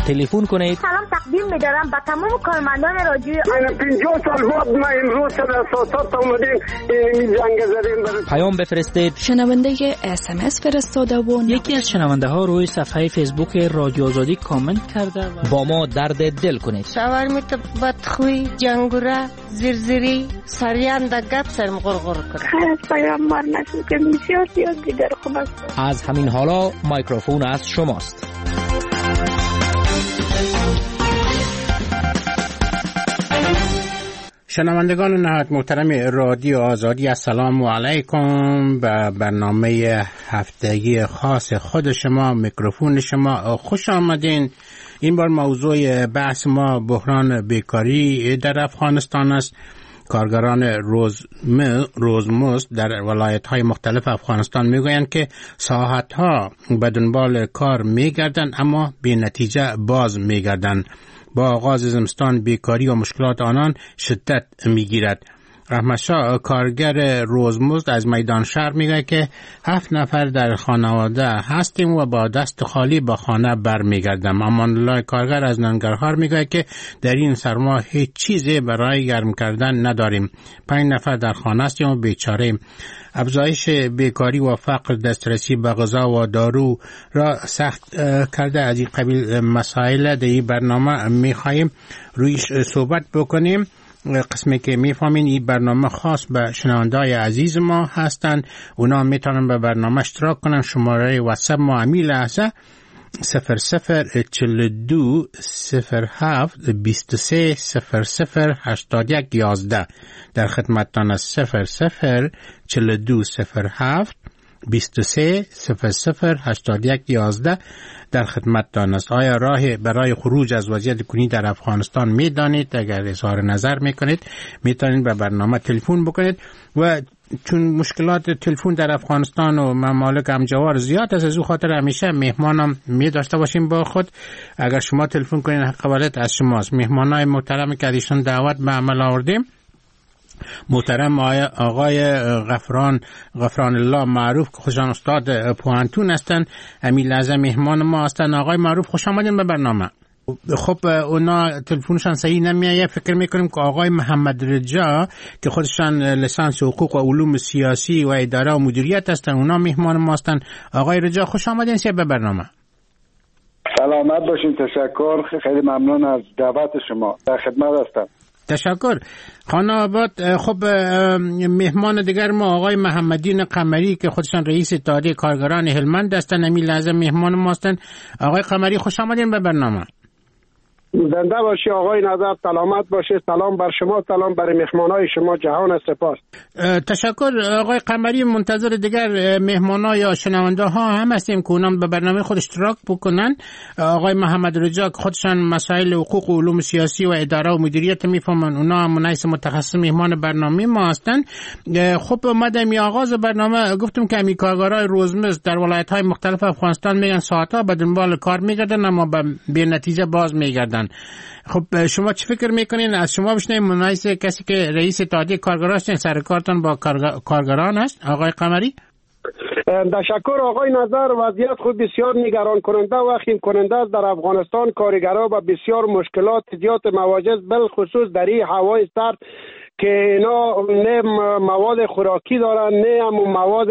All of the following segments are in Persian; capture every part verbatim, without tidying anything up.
تلفن کنید. سلام تقدیم می‌دارم به تمام کارمندان رادیو. من پنجاه سال بعد ما امروز در اساسات اومدیم این جنگ زدیم. پیام بفرستید. شنونده اس ام اس فرستاده و یکی از شنونده ها روی صفحه فیسبوک رادیو آزادی کامنت کرده و با ما درد دل کنید. شاورمیت بدخوی جنگوره زرزری سریان دا گپ سرم غرغر کنه. خیلی از پیامبر نشون که بسیار زیاد دیگر خوب است. از همین حالا مایکروفون از شماست. شنوندگان نهایت محترم رادیو آزادی، السلام علیکم. به برنامه هفتگی خاص خود شما، میکروفون شما خوش آمدین. این بار موضوع بحث ما بحران بیکاری در افغانستان است. کارگران روزمزد در ولایت‌های مختلف افغانستان میگویند که ساعتها به دنبال کار میگردند اما بی نتیجه باز میگردند. با آغاز زمستان بیکاری و مشکلات آنان شدت میگیرد. رحمت شاه کارگر روزمزد از میدان شهر میگه که هفت نفر در خانواده هستیم و با دست خالی به خانه برمیگردم. امان الله کارگر از ننگرهار میگه که در این سرما هیچ چیزی برای گرم کردن نداریم. پنج نفر در خانه هستیم و بیچاره. افزایش بیکاری و فقر، دسترسی به غذا و دارو را سخت کرده. از این قبیل مسائل در این برنامه میخواهیم رویش صحبت بکنیم. قسمی که میفهمین این برنامه خاص به شنونده‌های عزیز ما هستند. اونا میتونن به برنامه اشتراک کنن. شماره واتساپ ما امی لحظه صفر صفر چل دو صفر هفت بیست و سه صفر صفر هشتاد یک یازده. در خدمتتان از صفر صفر چل دو صفر هفت بیست و سه صفر صفر هشتاد یک یازده در خدمتتان است. آیا راه برای خروج از وضعیت کنونی در افغانستان میدانید؟ اگر اظهار نظر میکنید میتونید به برنامه تلفن بکنید. و چون مشکلات تلفن در افغانستان و ممالک همجوار زیاد است، از او خاطر همیشه مهمانم می داشته باشیم با خود. اگر شما تلفن کنید حق ولایت از شماست. مهمانای محترمی که ایشون دعوت به عمل آوردیم، محترم آقای غفران غفران الله معروف که خودشان استاد پوهنتون هستند، امی لحظه مهمان ما هستند. آقای معروف خوش آمدین به برنامه. خب اونا تلفنشان صحیح نمیایه. فکر میکنیم که آقای محمد رجا که خودشان لیسانس حقوق و علوم سیاسی و اداره و مدیریت هستند، اونا مهمان ما هستند. آقای رجا خوش آمدین به برنامه. سلامت باشین. تشکر، خیلی ممنون از دعوت شما. در خدمت هستم. تشکر. خانه آباد. خب مهمان دیگر ما آقای محمدین قمری که خودشان رئیس اتحادیه کارگران هلمند هستند، امی لحظه مهمان ما هستند. آقای قمری خوش آمدین به برنامه. زنده باشی آقای نظر، سلامت باشی. سلام بر شما، سلام بر مهمانای شما، جهان سپاس. تشکر. آقای قمری، منتظر دیگر مهمانا یا شنونده ها هم هستیم که اونم به برنامه خود اشتراک بکنن. آقای محمد رجا که خودشان مسائل حقوق و علوم سیاسی و اداره و مدیریت میفهمن، اونا هم منایس متخصص مهمان برنامه ما هستن. خب اومدم می آغاز برنامه گفتم که امی کارگرای روزمزد در ولایت های مختلف افغانستان میگن ساعتها به دنبال کار میگردن اما به نتیجه باز میگردن. خب شما چه فکر میکنین؟ از شما بشنویم، منایس کسی که رئیس اتحادیه کارگران هستین، سر کارتون با کارگران است. آقای قمری. تشکر آقای نظر. وضعیت خود بسیار نگران کننده و خیم کننده است. در افغانستان کارگرها با بسیار مشکلات زیاد مواجه، بالخصوص در این هوای سرد که اینا نه مواد خوراکی دارن، نه هم مواد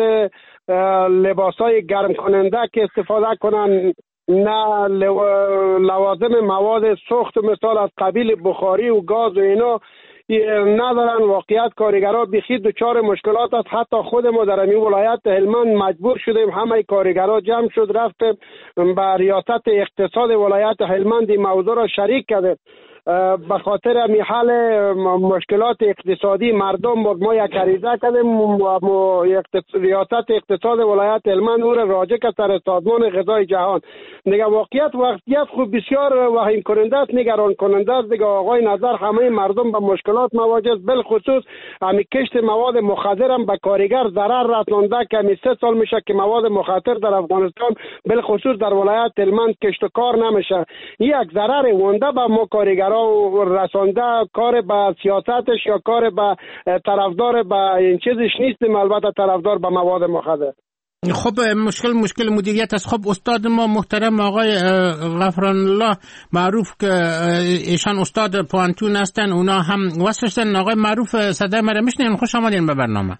لباسای گرم کننده که استفاده کنن، نه لوازم مواد سوخت مثال از قبیل بخاری و گاز و اینا ندارن. واقعیت کارگرها بخی دچار مشکلات است. حتی خود ما در این ولایت هلمند مجبور شدیم همه کارگرها جمع شد رفتیم به ریاست اقتصاد ولایت هلمند این موضوع را شریک کردیم. به خاطر می حل مشکلات اقتصادی مردم بود ما یک عریضه کردیم و ریاست اقتصاد ولایت هلمند او را راجع کرد سر سازمان غذای جهان. دیگه واقعیت وضعیت خوب بسیار وهیم کننده است، نگران کننده است. دیگه آقای نظر همه مردم به مشکلات مواجه است، بالخصوص همی کشت مواد مخدر هم به کارگر ضرر رسانده که همی سه سال میشه که مواد مخدر در افغانستان بالخصوص در ولایت هلمند کشت و کار نمیشه. یک ضرر ونده به ما کارگرها رسانده. کار به سیاستش یا کار به طرفدار به این چیزش نیستیم، البته طرفدار به مواد مخدر. خب مشکل مشکل مدیریت است. خب استاد ما محترم آقای غفران الله معروف که ایشان استاد پوانتون هستن، اونا هم وصفشتن. آقای معروف صدای مرا میشنین؟ خوش آمدین به برنامه.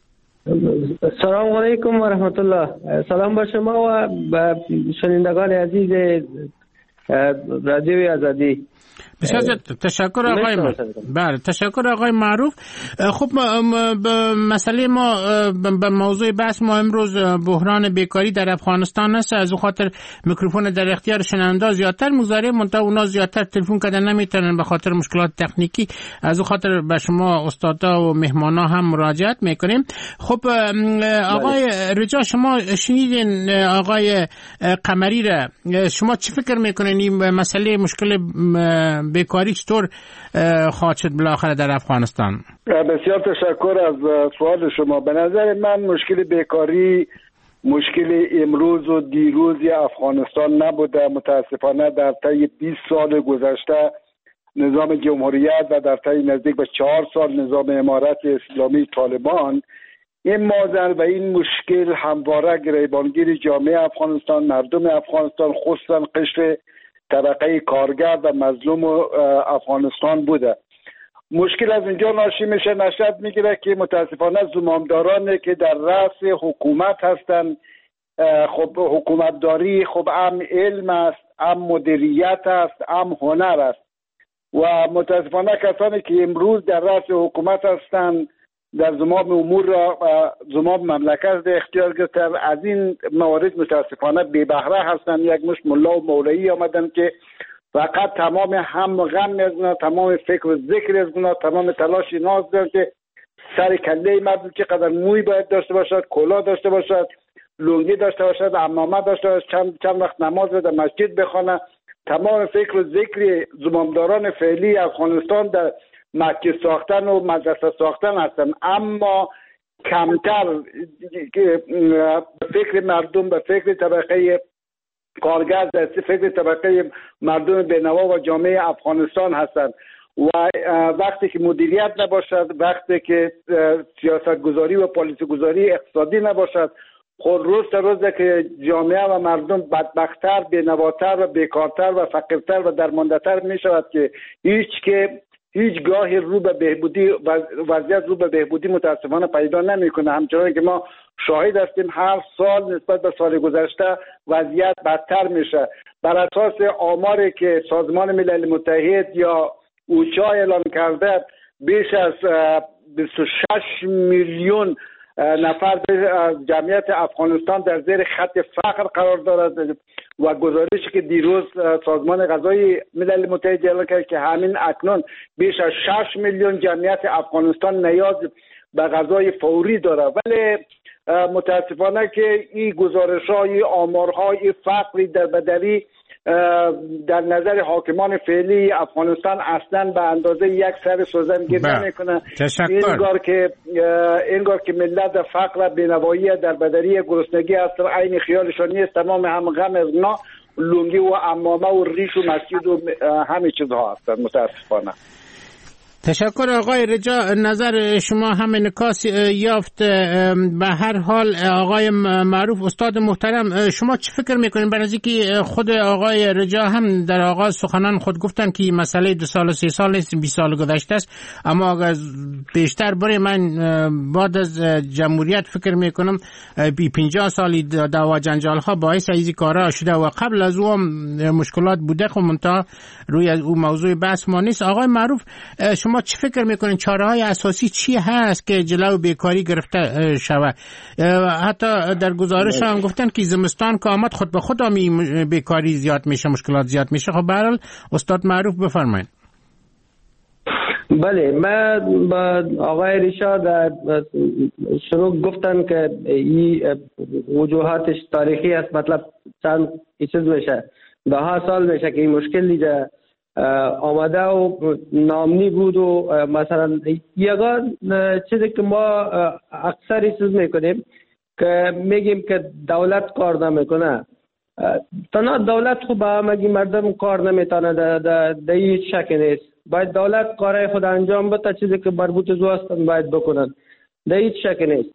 سلام علیکم و رحمت الله. سلام با شما و به شنوندگان عزیز رادیوی آزادی. بسیار تشکر آقای معروف. بله تشکر آقای معروف. خب به مسئله ما به موضوع بحث ما امروز بحران بیکاری در افغانستان است. از او خاطر میکروفون در اختیار شنونده زیادتر میگذاریم، منتها اونا زیادتر تلفن کردن نمیتونن به خاطر مشکلات تکنیکی. از او خاطر به شما استادا و مهمانا هم مراجعت میکنیم. خب آقای رجا شما شنیدین آقای قمری را، شما چی فکر میکنین این مسئله مشکل بیکاری چطور خواهد شد بالاخره در افغانستان؟ بسیار تشکر از سوال شما. به نظر من مشکل بیکاری مشکل امروز و دیروز افغانستان نبوده. متاسفانه در طی بیست سال گذشته نظام جمهوریت و در طی نزدیک به چهار سال نظام امارت اسلامی طالبان این معضل و این مشکل همواره گریبانگیر جامعه افغانستان، مردم افغانستان، خصوصا قشر طبقه کارگر و مظلوم افغانستان بوده. مشکل از اینجا ناشی میشه، نشأت میگیره که متاسفانه زمامدارانی که در رأس حکومت هستند، خب حکومتداری خب هم علم است، هم مدیریت است، هم هنر است و متاسفانه کسانی که امروز در رأس حکومت هستند در زمام امور را زمام مملکت در اختیار گرفتن، از این موارد متاسفانه بی بهره هستند. یک مشت ملا و مولوی آمدن که فقط تمام هم غم میزنن، تمام فکر و ذکر میزنن، تمام تلاش ناز دارن که سر کله مردم که قدر موی باید داشته باشد، کلاه داشته باشد، لنگی داشته باشد، عمامه داشته باشد، چند چند وقت نماز در مسجد بخونه. تمام فکر و ذکر زمامداران فعلی افغانستان در مسجد ساختن و مدرسه ساختن هستن، اما کمتر به فکر مردم، به فکر طبقه کارگر، به فکر طبقه مردم بینوا و جامعه افغانستان هستند. و وقتی که مدیریت نباشد، وقتی که سیاست گذاری و پالیسی گذاری اقتصادی نباشد، خود روز تا روز که جامعه و مردم بدبختتر، بینواتر و بیکارتر و فقیرتر و درمانده‌تر می شود که هیچ که هیچ گاهی رو به بهبودی وضعیت رو به بهبودی متاسفانه پیدا نمیکنه. همچنان که ما شاهد هستیم هر سال نسبت به سال گذشته وضعیت بدتر میشه. بر اساس آماری که سازمان ملل متحد یا اوچا اعلام کرده، بیش از بیست و شش میلیون نفر از جمعیت افغانستان در زیر خط فقر قرار دارد و گزارشی که دیروز سازمان غذایی ملل متحد اعلام کرد که همین اکنون بیش از شش میلیون جمعیت افغانستان نیاز به غذای فوری دارد. ولی متاسفانه که این گزارش‌ها، این آمارها، این فقری در بدوی در نظر حاکمان فعلی افغانستان اصلا به اندازه یک سر سوزن گیر نمیکنه. اینگار که اینگار که ملت در فقر، بینوایی، در بدری، گرسنگی است، عین خیالشان نیست. تمام هم غم از نا لنگی و عمامه و ریش و مسجد و همه چیزها هستند متاسفانه. تشکر آقای رجا، نظر شما هم انعکاس یافت. به هر حال آقای معروف استاد محترم، شما چه فکر میکنین؟ برای اینکه خود آقای رجا هم در آغاز سخنان خود گفتن که مسئله دو سال و سه سال نیست، بیست سال گذشته است، اما اگر بیشتر بره من بعد از جمهوریت فکر میکنم بی پنجاه سالی دعوا جنجال ها باعث ایزی کارا شده و قبل از او مشکلات بوده. خب منتها روی از او موضوع بحث ما نیست. آقای معروف شما چه فکر میکنین چاره‌های اساسی چی هست که جلو بیکاری گرفته شود؟ حتی در گزارش هم گفتن که زمستان که آمد خود به خود هم بیکاری زیاد میشه، مشکلات زیاد میشه. خب به هر حال استاد معروف بفرمایید. بله، من با آقای ریشا در شروع گفتن که این وجوهاتش تاریخی است، مطلب چند چیز میشه، ده ها سال میشه که این مشکل دیگه آمده و نامنی بود و مثلا یگان چیزی که ما اکثر چیز میکنیم که میگیم که دولت کار نمیکنه. تنها دولت خوب همگی مردم کار نمیتونه، در هیچ شک نیست. باید دولت کارهای خود انجام بده، چیزی که مربوط زو هستن باید بکنن، در هیچ شک نیست.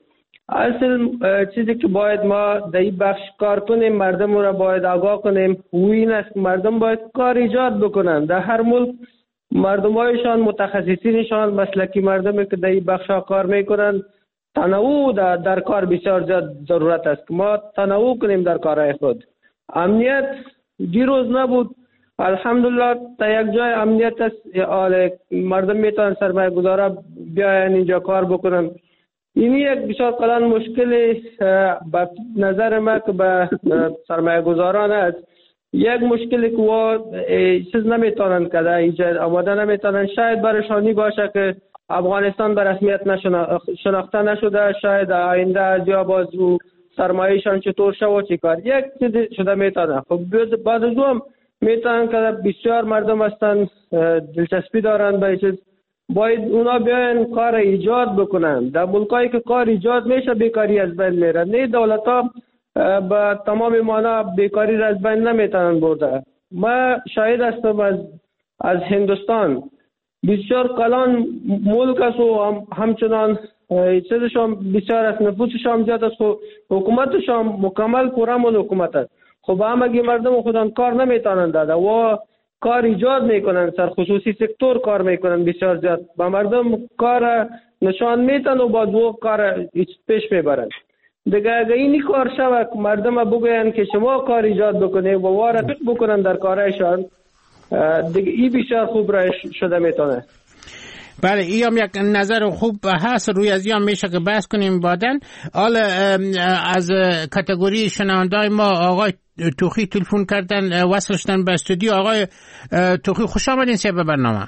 اصل چیزی که باید ما در این بخش کار کنیم، مردم را باید آگاه کنیم، و این است مردم باید کار ایجاد بکنن. در هر ملک مردم هایشان، متخصصینشان، مسلکی مردمی که در این بخش ها کار میکنن، تنوع در, در کار بسیار زیاد ضرورت است که ما تنوع کنیم در کارهای خود. امنیت دیروز نبود، الحمدلله تا یک جای امنیت است، مردم میتونن سرمایه گذارا بیاین اینجا کار بکنن. این یک بسیار کلان مشکل به نظر ما که به سرمایه گذاران است، یک مشکلی که و چیز نمیتونن که در اینجا آماده نمیتونن. شاید برشانی باشه که افغانستان به رسمیت شناخته نشده، شاید آینده از یا باز رو سرمایهشان چطور شد و چی کار یک چیز شده میتونه. خب بعد از اون میتونن که بسیار مردم هستن دلچسپی دارن به چیز، باید اونا بیاین کار ایجاد بکنن. در ملکایی که کار ایجاد میشه بیکاری از بین میره. نه دولت ها به تمام معنا بیکاری را از بین نمیتونن برده. ما شاهد هستم از از هندوستان بسیار کلان ملک است و هم همچنان چیزشان بسیار است، نفوسشان زیاد است و حکومتشان مکمل پرامن حکومت است. خب هم اگه مردم خودان کار نمیتونن داده و کار ایجاد میکنن، سر خصوصی سکتور کار میکنن بسیار زیاد، با مردم کار نشان میتن و با دو کار پیش میبرن. دیگه اگه اینی کار شود مردم بگوین که شما کار ایجاد بکنه و وارد بکنن در کارایشان، دیگه این بسیار خوب را شده میتونه. بله، این هم یک نظر خوب هست، روی از این میشه که بحث کنیم بعدن. حالا از کاتگوری شنوندای ما آقای توخی تلفن کردن، وصلشتن به استودیو. آقای توخی خوش آمدین سی به برنامه.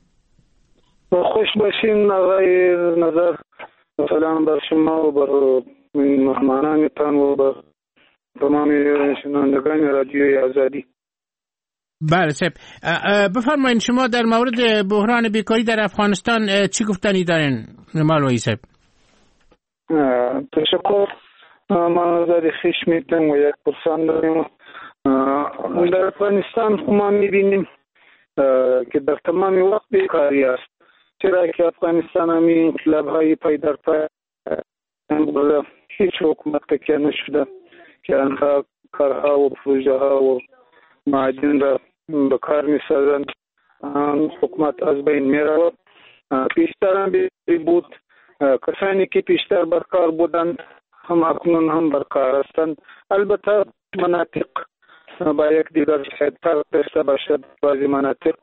خوش باشین آقای نظر، سلام بر شما و بر مهمانانتان و بر تمام شنوندگان رادیوی آزادی. بله سب، بفرمایید شما در مورد بحران بیکاری در افغانستان چی گفتنی دارین مالوی سب؟ تشکر. ما نظر خیش میتونم و یک پرسان داریم. در افغانستان ما میبینیم که در تمام وقت بیکاری است، چرا که افغانستان همی انقلاب های پای در پای هیچ حکومت تکیه نشده که آنها کارها و پروژه ها و معادن را به کار می سازند. حکومت از بین می رود. پیشتر هم بود، کسانی که پیشتر برکار بودند هم اکنون هم برکار هستند. البته مناطق با یک دیگر شاید فرق داشته باشد، بعضی مناطق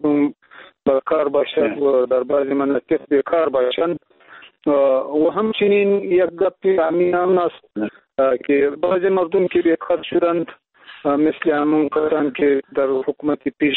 برکار باشد و در بعضی مناطق بیکار باشند. و همچنین یک گپ امین هم است که بعضی مردم که بیکار شدند مثل همون کسان که در حکومت پیش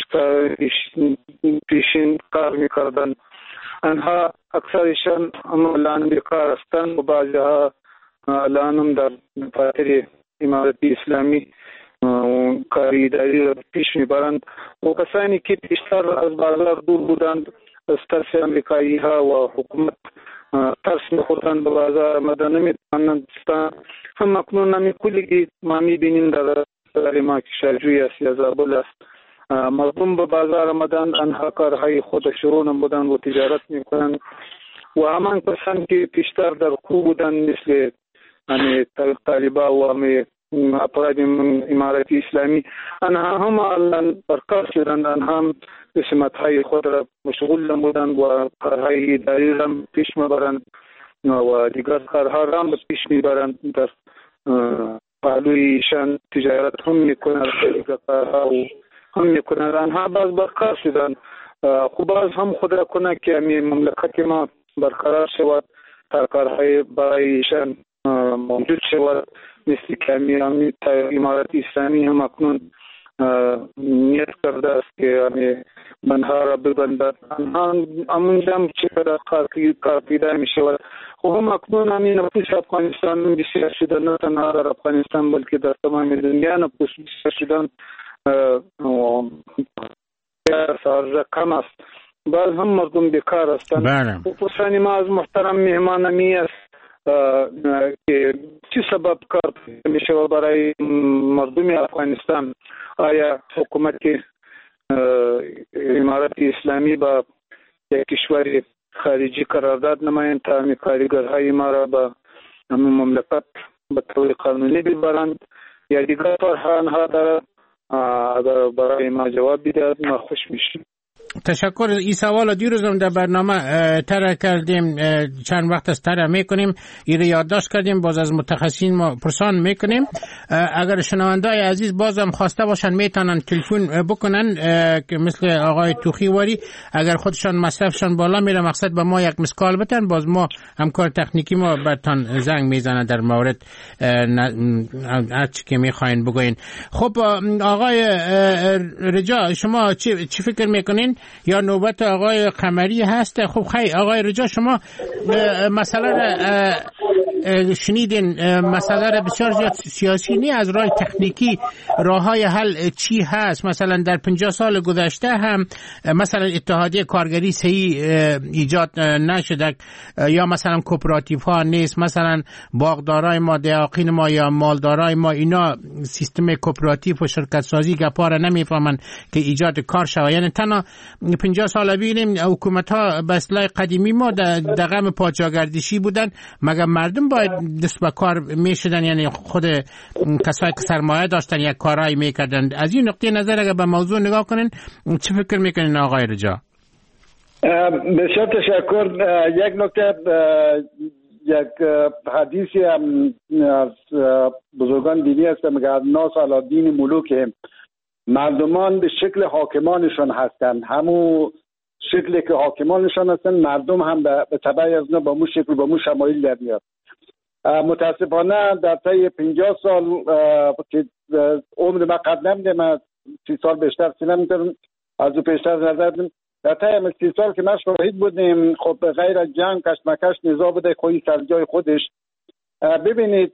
پیشین کار میکردند، آنها اکثرشان الان بیکار هستند و بعضی ها الان هم در خاطر امارت اسلامی کاری اداری را پیش میبرند و کسانی که پیشتر از بازار دور بودند از ترس امریکایی ها و حکومت ترس میخوردند به بازار آمدن نمیتوانند هم اکنون نمی کلی ما میبینیم در ما کشورجوی است یا زابل است، مردم به بازار آمدند، آنها کارهای خود شروع نمودند و تجارت میکنند و همان کسان که پیشتر در کو بودند مثل طالبا و افراد امارت اسلامی آنها هم الان برکار شدند، آنها هم سمتهای خود را مشغول نمودند و کارهای اداری را پیش میبرند و دیگر کارها را پیش میبرند. در پهلویشان تجارت هم میکنند، دیگر کارها هم میکنند. آنها باز برکار شدند. خوب باز هم خود را کنه که مملکت ما برقرار شود تا کارهای برایشان موجود شود، مثل که امیرانی امارت اسلامی هم اکنون نیت کرده است که بندها را ببندد. همونجا هم چقدر کار پیدا می شود. خب هم اکنون همین نفوس افغانستان بسیار شده، نه تنها در افغانستان بلکه در تمام دنیا نفوس بسیار شدن سارجه کم است. بعض هم مردم بیکار هستند. و پرسانی ما از محترم مهمان امی است که چی سبب کار می شود برای مردم افغانستان؟ آیا حکومت امارت اسلامی با یک کشور خارجی قرارداد نمایند تا کارگرهای ما را به همون مملکت به طور قانونی ببرند یا دیگر فرهنگ ها داره. اگر برای ما جواب بیدهد ما خوش میشیم. تشکر. این سوال دیروز هم در برنامه طرح کردیم، چند وقت از طرح میکنیم، این یادداشت کردیم، باز از متخصصین ما پرسان میکنیم. اگر شنوندای عزیز بازم خواسته باشن میتونن تلفن بکنن که مثل آقای توخیواری، اگر خودشان مصرفشان بالا میره مقصد به ما یک مسکال بتن، باز ما همکار تکنیکی ما برتان زنگ میزنن در مورد هر چی که میخواین بگوین. خب آقای رجا شما چی, چی فکر میکنین؟ یا نوبت آقای قمری هست؟ خب خیلی آقای رجا شما مسئله را شنیدین، مسئله را بسیار زیاد سیاسی نی، از راه تکنیکی راه های حل چی هست؟ مثلا در پنجاه سال گذشته هم مثلا اتحادیه کارگری صحیح ایجاد نشده، یا مثلا کوپراتیو ها نیست، مثلا باغدارای ما، دیاقین ما یا مالدارای ما اینا سیستم کوپراتیو و شرکت سازی گپاره نمیفهمن که ایجاد کار شود. یعنی تنها پنجاه سال بینیم حکومت ها به اصطلاح قدیمی ما در غم پادشاهگردشی بودن، مگر مردم باید دست به کار میشدن؟ یعنی خود کسایی که سرمایه داشتن یک کارایی میکردن. از این نقطه نظر اگر به موضوع نگاه کنین چه فکر میکنین آقای رجا؟ بسیار تشکر. یک نکته، یک حدیثی هم از بزرگان دینی هست میگه الناس علی دین ملوکهم، مردمان به شکل حاکمانشان هستند، همون شکلی که حاکمانشان هستند مردم هم به تبع از اونا با مو شکل با مو شمایل در میاد. متاسفانه در طی پنجاه سال که عمر من قد نمیده، من سی سال بیشتر سی نمیدارم از او پیشتر نظر، در طی همه سی سال که ما شاهد بودیم خب غیر از جنگ کشمکش نزاع بوده خویی سر جای خودش. ببینید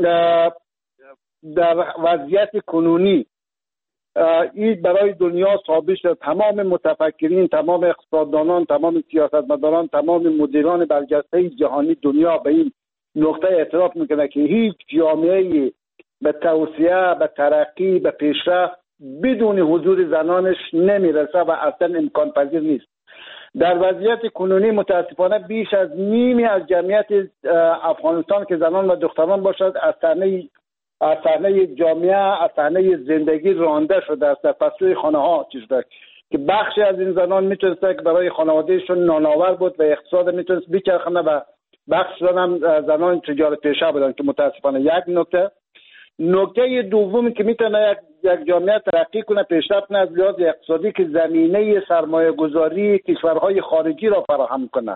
در وضعیت کنونی این برای دنیا ثابت شد، تمام متفکرین، تمام اقتصاددانان، تمام سیاستمداران، تمام مدیران برجسته جهانی دنیا به این نقطه اعتراف میکنه که هیچ جامعه به توسعه، به ترقی، به پیشرفت بدون حضور زنانش نمیرسه و اصلا امکان پذیر نیست. در وضعیت کنونی متاسفانه بیش از نیمی از جمعیت افغانستان که زنان و دختران باشد از صحنه از صحنه جامعه، از صحنه زندگی رانده شده است، در پسوی خانه ها چیزده که بخشی از این زنان میتونسته که برای خانوادهشون نانآور بود و اقتصاد میتونست بچرخونه و بخش هم زنان تجارت پیشه بودن که متاسفانه یک نکته. نکته دومی که میتونه یک, یک جامعه ترقی کنه، پیشرفت کنه از لحاظ اقتصادی، که زمینه سرمایه گذاری کشورهای خارجی را فراهم کنه.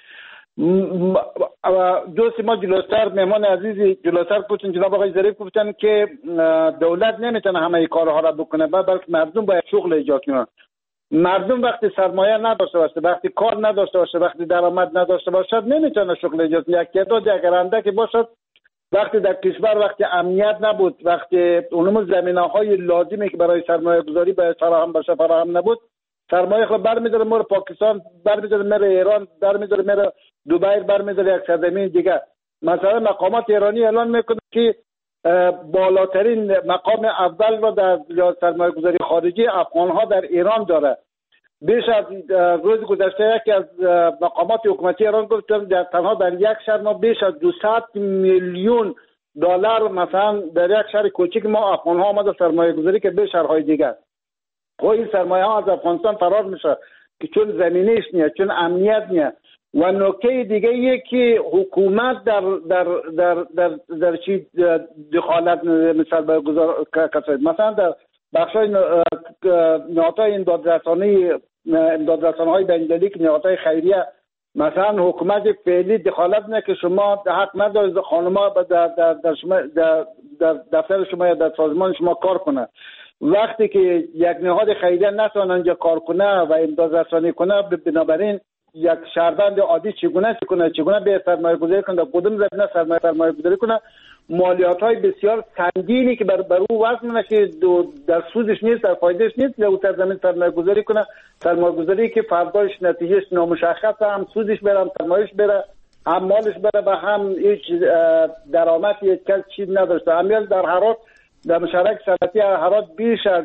دوست ما جلوتر، مهمان عزیزی جلوتر گفتن، جناب آقای ظریف گفتن که دولت نمیتونه همه کارها را بکنه، بلکه مردم باید شغل ایجاد کنه. مردم وقتی سرمایه نداشته باشه، وقتی کار نداشته باشه، وقتی درآمد نداشته باشد نمیتونه شغل ایجاد کنه. یک تعداد اگر اندکی باشد، وقتی در کشور وقتی امنیت نبود، وقتی اونم زمینه‌های لازمی که برای سرمایه گذاری باید فراهم باشه فراهم نبود، سرمایه خود برمی‌داره میره پاکستان، برمی‌داره میره ایران، برمی‌داره میره دبی، برمی‌داره یک سرزمین دیگه. مثلا مقامات ایرانی اعلان میکنه که بالاترین مقام اول را در سرمایه گذاری خارجی افغان‌ها در ایران داره. بیش از روز گذشته یکی از مقامات حکومتی ایران گفت در تنها در یک شهر ما بیش از دویست میلیون دلار مثلا در یک شهر کوچیک ما افغان‌ها آمده سرمایه گذاری که به شهرهای دیگه. خب این سرمایه ها از افغانستان فرار میشه که چون زمینش نیست، چون امنیت نیست. و نکته دیگه ایه که حکومت در در در در, در چی دخالت مثال برگزار کرده، مثلا در بخشای نهادهای امدادرسانی امدادرسان‌های بین‌المللی که نهادهای خیریه، مثلا حکومت فعلی دخالت نه که شما حق ندارید خانم‌ها در در در شما در, در دفتر شما یا در سازمان شما کار کنه. وقتی که یک نهاد خیریه نتونه اونجا کار کنه و امدادرسانی کنه، بنابراین یک شهروند عادی چگونه کنه چگونه به سرمایه گذاری کنه، کدوم زمینه سرمایه سرمایه گذاری کنه، مالیات های بسیار سنگینی که بر بر او وزن میشه که در سودش نیست، در فایدهش نیست، یا در زمین سرمایه گذاری کنه، سرمایه گذاری که فرداش نتیجهش نامشخصه، هم سودش بره، هم سرمایهش بره، هم مالش بره و هم هیچ درآمد یک کس چیز نداشته. همین در هرات، در مشترک صنعتی هرات بیش از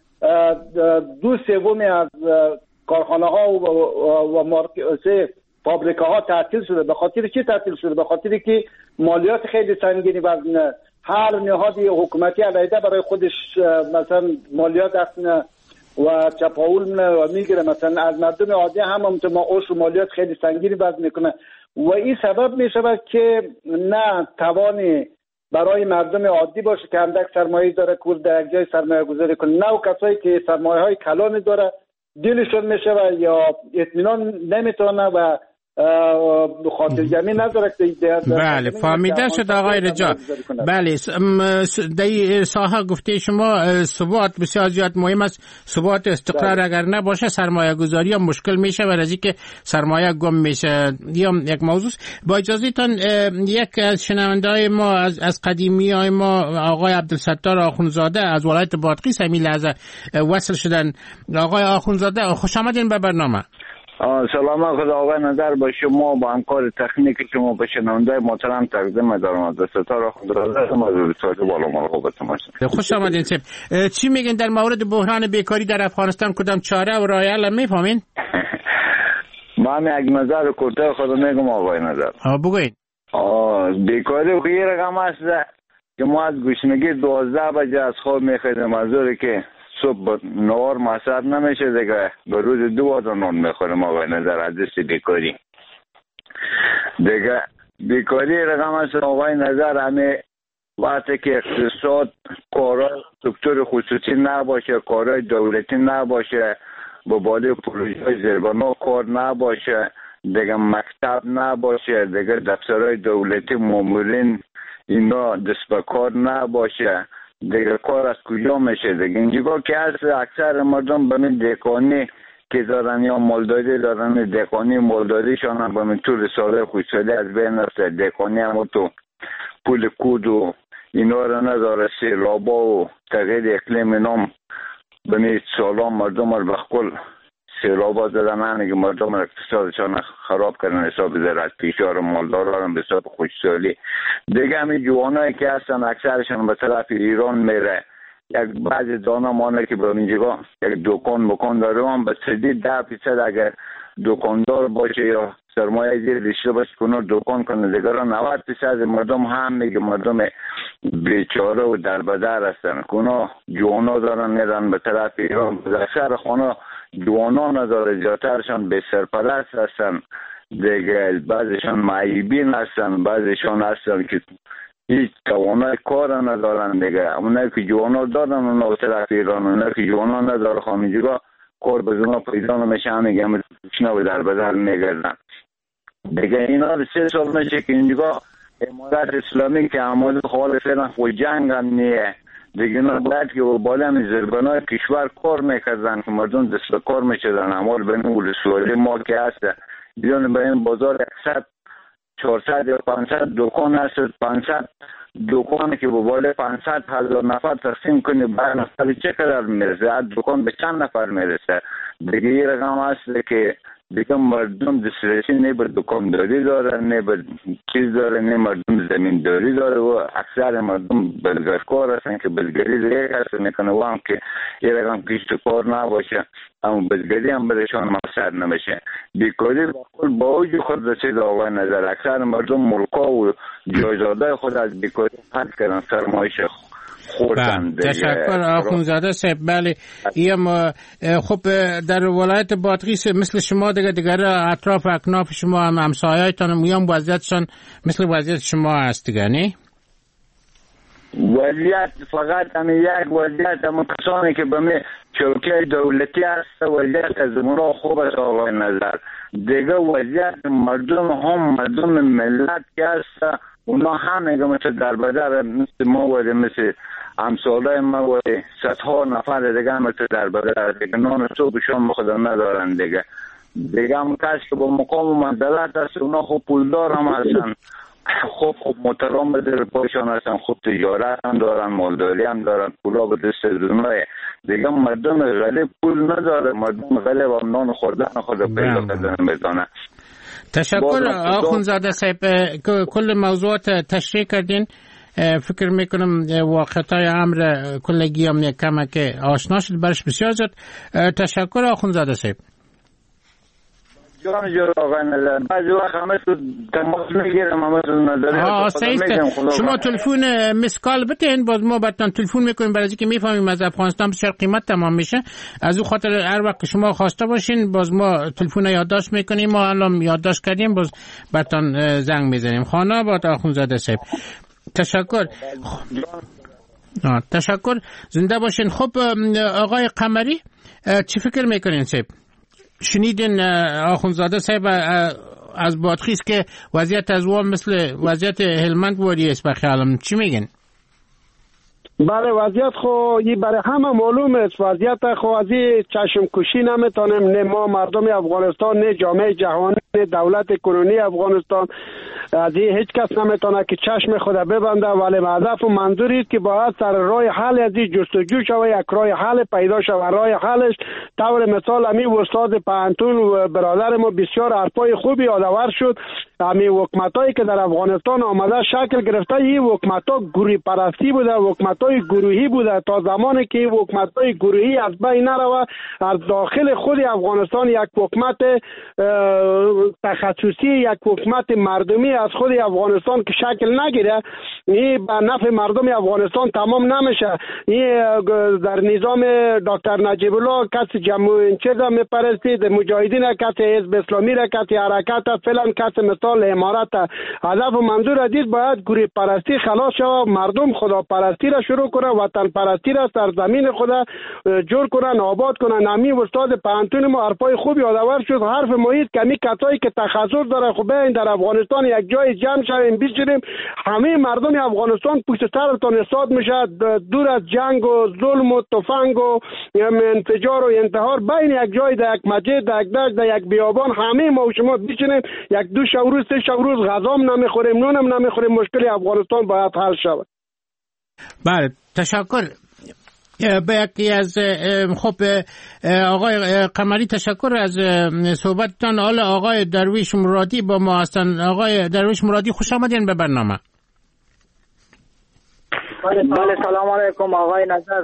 دو سومی از کارخانه ها و, و, و فابریکه ها تعطیل شده. به خاطر چی تعطیل شده؟ به خاطری که مالیات خیلی سنگینی وزن هر نهاد حکومتی علیده برای خودش مثلا مالیات اصلا و چپاول و میگیره، مثلا از مردم عادی هم همونطور ما اوش مالیات خیلی سنگینی وزن میکنه و این سبب میشود که نه توانی برای مردم عادی باشه که اندک سرمایه داره که در یک جای سرمایه گذاری کنه، نه و کسایی که سرمایه های کلانی داره دلشون میشه و یا اطمینان نمیتونه و خاطر جمعی نداره که بله فهمیده شد آقای رجا. بله در ساحه گفته شما ثبات بسیار زیاد مهم است، ثبات استقرار اگر نباشه سرمایه گذاری هم مشکل میشه و از اینکه سرمایه گم میشه یا یک موضوع. با اجازهتان یک از شنونده های ما از, از قدیمی های ما آقای عبدالستار آخونزاده از ولایت بادغیس همین لحظه وصل شدن. آقای آخونزاده خوش آمدین به برنامه. سلام خدا آقای نظر با شما با همکار تکنیک شما به شنونده محترم تقدیم دارم. از ستاره خودرازه از بسیاری بالا مرحبت ماشین. خوش آمدین سید. چی میگین در مورد بحران بیکاری در افغانستان؟ کدام چاره و راه میفهمین؟ من یک نظر کوتاه خود میگم آقای نظر. ها بگوین. بیکاری خیلی رقم است که ما از گوشنگی دوازده بجه از خواب میخیدیم، منظوری که صبح نهار مصرف نمیشه دیگه، به روز دو بار نان میخوریم آقای نظر. از دست بیکاری دیگه بیکاری رقم است آقای نظر. همه وقتی که اقتصاد کارای سکتور خصوصی نباشه، کارای دولتی نباشه، با بالا پروژه زیربنا کار نباشه دیگه، مکتب نباشه دیگه، دفترهای دولتی مامورین اینا دست به کار نباشه دیگه، کار از کجا میشه دیگه؟ اینجا که از اکثر مردم به من دکانی که دارن یا مالداری دارن، دکانی مالداریشان هم به من طول ساله خوشحالی از بین رفته. دکانی هم تو پول کود و اینا رو نداره، سیلابا و تغییر اقلیم اینام به من سالان مردم رو بخل سیلابا دادن هنگی مردم رو اقتصادشان خراب کردن، حساب زراعت پیشار مالدارا رو به حساب خوشحالی دیگه. همین جوانایی که هستن اکثرشان به طرف ایران میره. یک بعضی دانا مانه که به اینجا یک دکان بکن داره هم به سدید ده فیصد اگر دکاندار باشه یا سرمایه زیر داشته باشه کنه دکان کنه دیگه را نود فیصد مردم هم میگه مردم بیچاره و دربدر هستن. کنه جوانا دارن میرن به طرف ایران، اکثر خانه جوانا نداره، زیادترشان به سرپرست هستن دیگه، بعضیشان معیبین هستن، بعضیشان هستن که هیچ توانای کار ندارن دیگه. اونایی که جوانا دارن اونا طرف ایران، اونایی که جوانا نداره خانجیگا کار بزنها پیدا نمیشه، همه همه تشنه و در بدر میگردن دیگه. اینا سه سال میشه که اینجا امارت اسلامی که عمال خوال فیلن خود جنگ هم نیه دیگه، اینا باید که بالا همی زربانای کشور کار میکردن که مردم دست به کار میشدن. عمال به نول سوالی ما که هست بیان به این بازار اکثر چهارصد یا پانصد دکان هست، پانصد دکان که به بالا پانصد هزار نفر تقسیم کنی بر نفر چه قدر میرسه؟ هر دکان به چند نفر میرسه دیگه. یه رقم هست که دیگه مردم دسترسی نه به دکانداری داره، نه به چیز داره، نه مردم زمین داری داره و اکثر مردم بلگرکار هستن که بلگری دیگه هست میکنه و هم که یه رقم کشت کار نباشه اما بلگری هم برشان مقصد نمیشه. بیکاری با کل با اوج خود رسید آقای نظر. اکثر مردم ملکا و جایزاده خود از بیکاری پد کردن، سرمایش خوردن. تشکر آخونزاده صاحب. بله ایم خب در ولایت بادغیس مثل شما دیگه دیگر اطراف اکناف شما هم همسایه‌تان میان وضعیتشان مثل وضعیت شما هست دیگه نه؟ وضعیت فقط همین یک وضعیت همون کسانی که به می چوکه دولتی هست وضعیت از اونا خوب است آقای نظر. دیگه وضعیت مردم هم مردم ملت که هست اونا هم نگه مثل در بدر مثل ما ولی مثل همساله ما و صدها نفر دیگه مثل در بدر دیگه نان صبح شام بخودم ندارن دیگه. دیگه هم کسی که با مقام و منزلت هست اونا خوب پولدار هم هستن، خوب خوب محترم به در پایشان هستن، خوب تجارت هم دارن، مالداری هم دارن، پولا به دست دونای دیگه. مردم غلیب پول نداره، مردم غلیب هم نان خوردن خود پیدا کردن میدانه. تشکر آخونزاده صاحب، کل موضوعات تشریح کردین. فکر میکنم واقعیتای امر کلگی هم یک کمه که آشنا شد برش بسیار زد. تشکر آخونزاده صاحب. جان جور آقای نظر بعضی وقت همه تو تماس میگیرم همه تو نداره. آه صحیح شما تلفن مسکال بتین باز ما بعدن تلفن میکنیم برای اینکه میفهمیم از افغانستان بسیار قیمت تمام میشه. از اون خاطر هر وقت شما خواسته باشین باز ما تلفن یادداشت میکنیم. ما الان یادداشت کردیم باز بعدن زنگ میزنیم. خانه با آخوندزاده صاحب تشکر. آه تشکر زنده باشین. خب آقای قمری چی فکر میکنین صاحب؟ شنیدین آخوندزاده صاحب از بادخیز که وضعیت از وام مثل وضعیت هلمند وادی است بخیالم چی میگن؟ بله وضعیت خو یه برای همه معلوم است. وضعیت خو از این چشم کشی نمیتونیم نه ما مردم افغانستان نه جامعه جهانی نه دولت کنونی افغانستان از این هیچ کس نمیتونه که چشم خود ببنده. ولی هدف و منظوری است که باید سر راه حل از این جستجو شوه، یک راه حل پیدا شوه. راه حلش طور مثال امی استاد پانتون و برادر ما بسیار حرفای خوبی یادآور شد. امی حکومتایی که در افغانستان آمده شکل گرفته این حکومت‌ها گروهی پرستی بوده، حکومت‌های گروهی بوده. تا زمانی که این حکومت‌های گروهی از بین نروه از داخل خود افغانستان یک حکومت تخصصی، یک حکومت مردمی از خود افغانستان که شکل نگیره این به نفع مردم افغانستان تمام نمیشه. این در نظام دکتر نجیب الله کس جمهوری چیزا میپرستید، مجاهدین کس حزب اسلامی را کس حرکت فلان کس مثال امارت. هدف و منظور ازید باید گروه پرستی خلاص شود، مردم خدا پرستی را شروع کنه، وطن پرستی را سرزمین خدا جور کنن، آباد کنن. امی استاد پانتون ما حرفای خوب یادآور شد. حرف محیط کمی کسایی که تخصص داره خوبه این در افغانستان یک جای جمع شویم بشینیم همه مردم افغانستان پشت سرتون حساب میشه، دور از جنگ و ظلم و تفنگ و انفجار و انتحار بین یک جای در یک مسجد در یک دشت در یک بیابان همه ما و شما بشینیم یک دو شب روز سه شب روز غذام نمیخوریم نونم نمیخوریم. مشکل افغانستان باید حل شود. بله تشکر. به یکی از خب آقای قمری تشکر از صحبتتان. حالا آقای درویش مرادی با ما هستن. آقای درویش مرادی خوش آمدین به برنامه. بله سلام علیکم آقای نظر.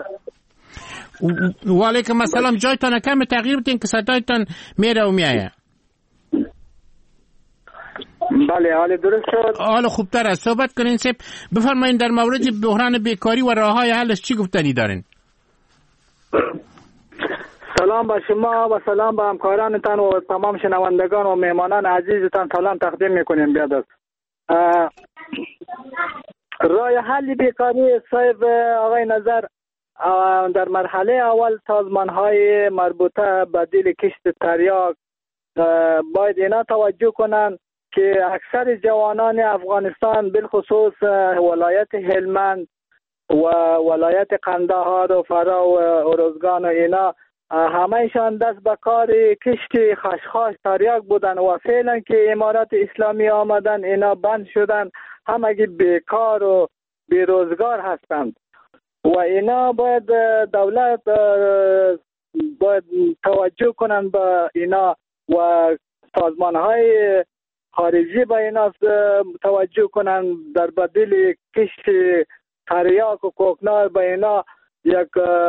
و علیکم السلام. جایتان کم تغییر بدین که صدایتان میره و میایه. بله حال درست شد. حال خوبتر است. صحبت کنین سب بفرمایین در مورد بحران بیکاری و راههای حلش چی گفتنی دارین؟ سلام به شما و سلام به همکارانتان و تمام شنوندگان و مهمانان عزیزتان سلام تقدیم میکنیم. بیاد است راه حل بیکاری صاحب آقای نظر در مرحله اول سازمان های مربوطه به دیل کشت تریاک باید اینا توجه کنند که اکثر جوانان افغانستان بالخصوص ولایت هلمند و ولایت قندهار و فرا و ارزگان و اینا همهشان دست به کار کشت خشخاش تریاک بودن و فعلا که امارت اسلامی آمدن اینا بند شدن، همگی بیکار و بیروزگار هستند و اینا باید دولت باید توجه کنند به اینا و سازمان های خارجی به اینا توجه کنند در بدیل کشت تریاک و کوکنار به اینا یک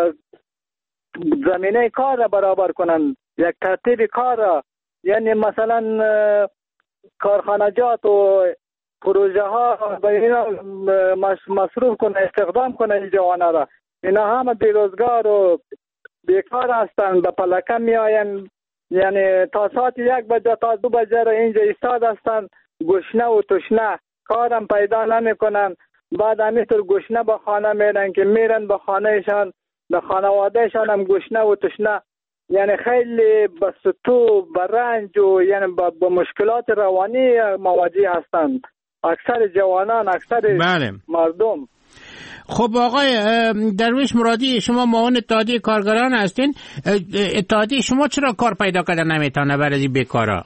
زمینه کار را برابر کنند، یک ترتیب کار را، یعنی مثلا کارخانجات و پروژه ها به اینا مصروف کنه، استخدام کنه این جوانا را. اینا همه بیروزگار و بیکار هستند، به پلکه می آین، یعنی تا ساعت یک بجه تا دو بجه را اینجا ایستاد هستند، گشنه و تشنه، کارم پیدا نمی کنن. بعد همینطور گشنه به خانه میرن که میرن به خانهشان، به خانوادهشان هم گشنه و تشنه، یعنی خیلی به ستو به رنج و یعنی به مشکلات روانی مواجه هستند اکثر جوانان، اکثر بله. مردم. خب آقای درویش مرادی شما معاون اتحادیه کارگران هستین، اتحادیه شما چرا کار پیدا کردن نمیتونه برای بیکارا؟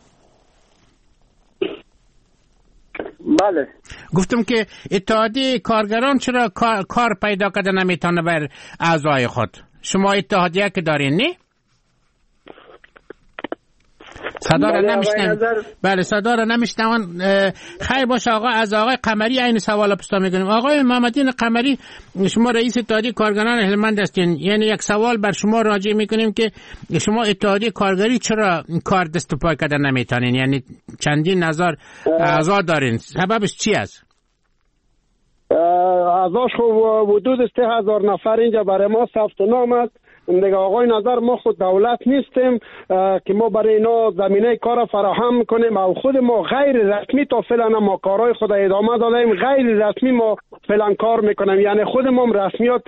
بله گفتم که اتحادیه کارگران چرا کار پیدا کردن نمیتونه بر اعضای خود؟ شما اتحادیه که دارین نی؟ صدا را نمیشنم. بله صدا را نمیشنم. خیر باشه آقا، از آقای قمری این سوال پرسیده میکنیم. آقای محمدین قمری، شما رئیس اتحادیه کارگران هلمند هستین، یعنی یک سوال بر شما راجع میکنیم که شما اتحادیه کارگری چرا کار دست و پای کردن نمیتونین؟ یعنی چندین هزار اعضا دارین، سببش چی است؟ اعضاش خب حدود سه هزار نفر اینجا برای ما ثبت نام است. دیگه آقای نظر ما خود دولت نیستیم که ما برای اینا زمینه کار فراهم کنیم و خود ما غیر رسمی تا فعلا ما کارهای خود ادامه دادیم، غیر رسمی ما فعلا کار میکنیم، یعنی خود ما رسمیات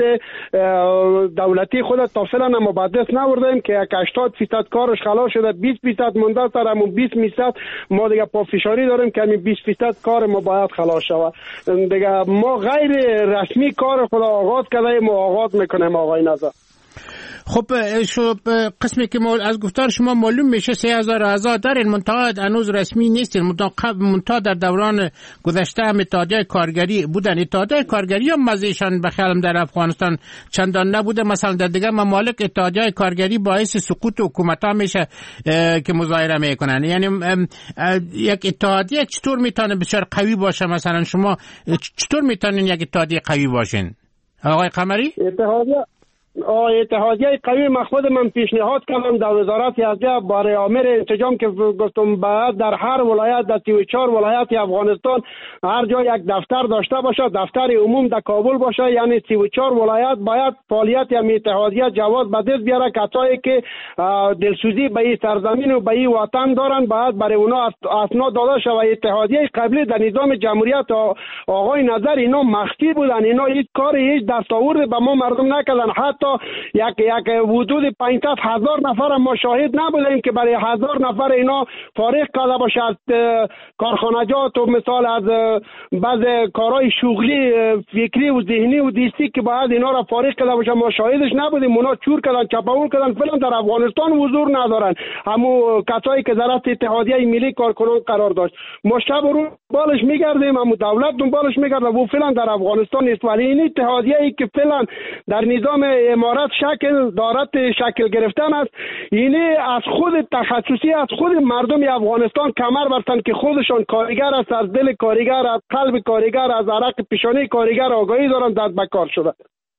دولتی خود تا فعلا ما به دست نوردیم که یک هشتاد درصد کارش خلاص شده، بیست درصد مونده تا همون بیست درصد ما دیگه پافشاری داریم که همین بیست درصد کار ما باید خلاص شود. دیگه ما غیر رسمی کار خود آغاز کردیم و آغاز میکنیم آقای نظر. خب شو قسمی که از گفتار شما معلوم میشه سه هزار اعضا دارین، منتها هنوز رسمی نیستین، منتها در دوران گذشته هم اتحادیه کارگری بودن. اتحادیه کارگری هم مزیشان بخیالم در افغانستان چندان نبوده، مثلا در دیگه ممالک اتحادیه کارگری باعث سقوط حکومت ها میشه که مظاهره میکنن. یعنی یک اتحادیه چطور میتونه بسیار قوی باشه؟ مثلا شما چطور میتونین یک اتحادیه قوی باشین آقای قمری؟ اتحادیه اتحادیه قوی من خود من پیشنهاد کردم در وزارت ازدیا برای امر انسجام که گفتم بعد در هر ولایت در سی و چهار ولایت افغانستان هر جا یک دفتر داشته باشه، دفتر عموم در کابل باشه، یعنی سی و چهار ولایت باید فعالیت هم اتحادیه جواز به دست بیاره. کسایی که دلسوزی به این سرزمین و به این وطن دارن باید برای اونا اسناد داده شود. اتحادیه قبلی در نظام جمهوریت آقای نظر اینا مخفی بودن، اینا هیچ کار هیچ دستاورد به ما مردم نکردن. حتی یک یک حدود پانصد هزار نفر ما شاهد نبودیم که برای هزار نفر اینا فارغ کرده باشه از کارخانجات و مثال از بعض کارهای شغلی فکری و ذهنی و دیستی که باید اینا را فارغ کرده باشه، ما شاهدش نبودیم. اونا چور کردن، چپاول کردن، فعلا در افغانستان حضور ندارن. همو کسایی که در اتحادیه ملی کارکنان قرار داشت ما شب و روز بالش میگردیم، همو دولت دنبالش میگرده و فعلا در افغانستان نیست. ولی این اتحادیه ای که فعلا در نظام امارات شکل دارد شکل گرفتن است، اینه از خود تخصصی از خود مردم افغانستان کمر بستن که خودشان کارگر است، از دل کارگر، از قلب کارگر، از عرق پیشانی کارگر آگاهی دارن، دست به کار شده.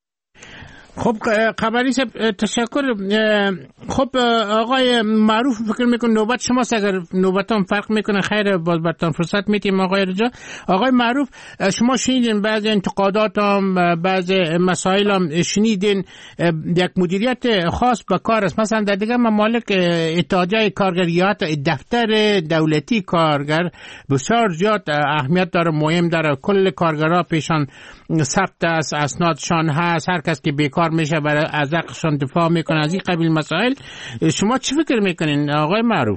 خب قمری صاحب تشکر. خب آقای معروف فکر میکنم نوبت شماست، اگر نوبتام فرق میکنه خیر باز براتون فرصت میتیم. آقای رجا، آقای معروف شما شنیدین بعضی انتقادات هم بعضی مسائل هم شنیدین، یک مدیریت خاص به کار است. مثلا در دیگه ممالک اتحادیه کارگریات دفتر دولتی کارگر بسیار زیاد اهمیت داره، مهم داره، کل کارگرها پیشان ثبت است، اسنادشان هست، هر کس که بیکار میشه برای از حقشان دفاع میکنه، از این قبیل مسائل. شما چی فکر میکنین آقای معروف؟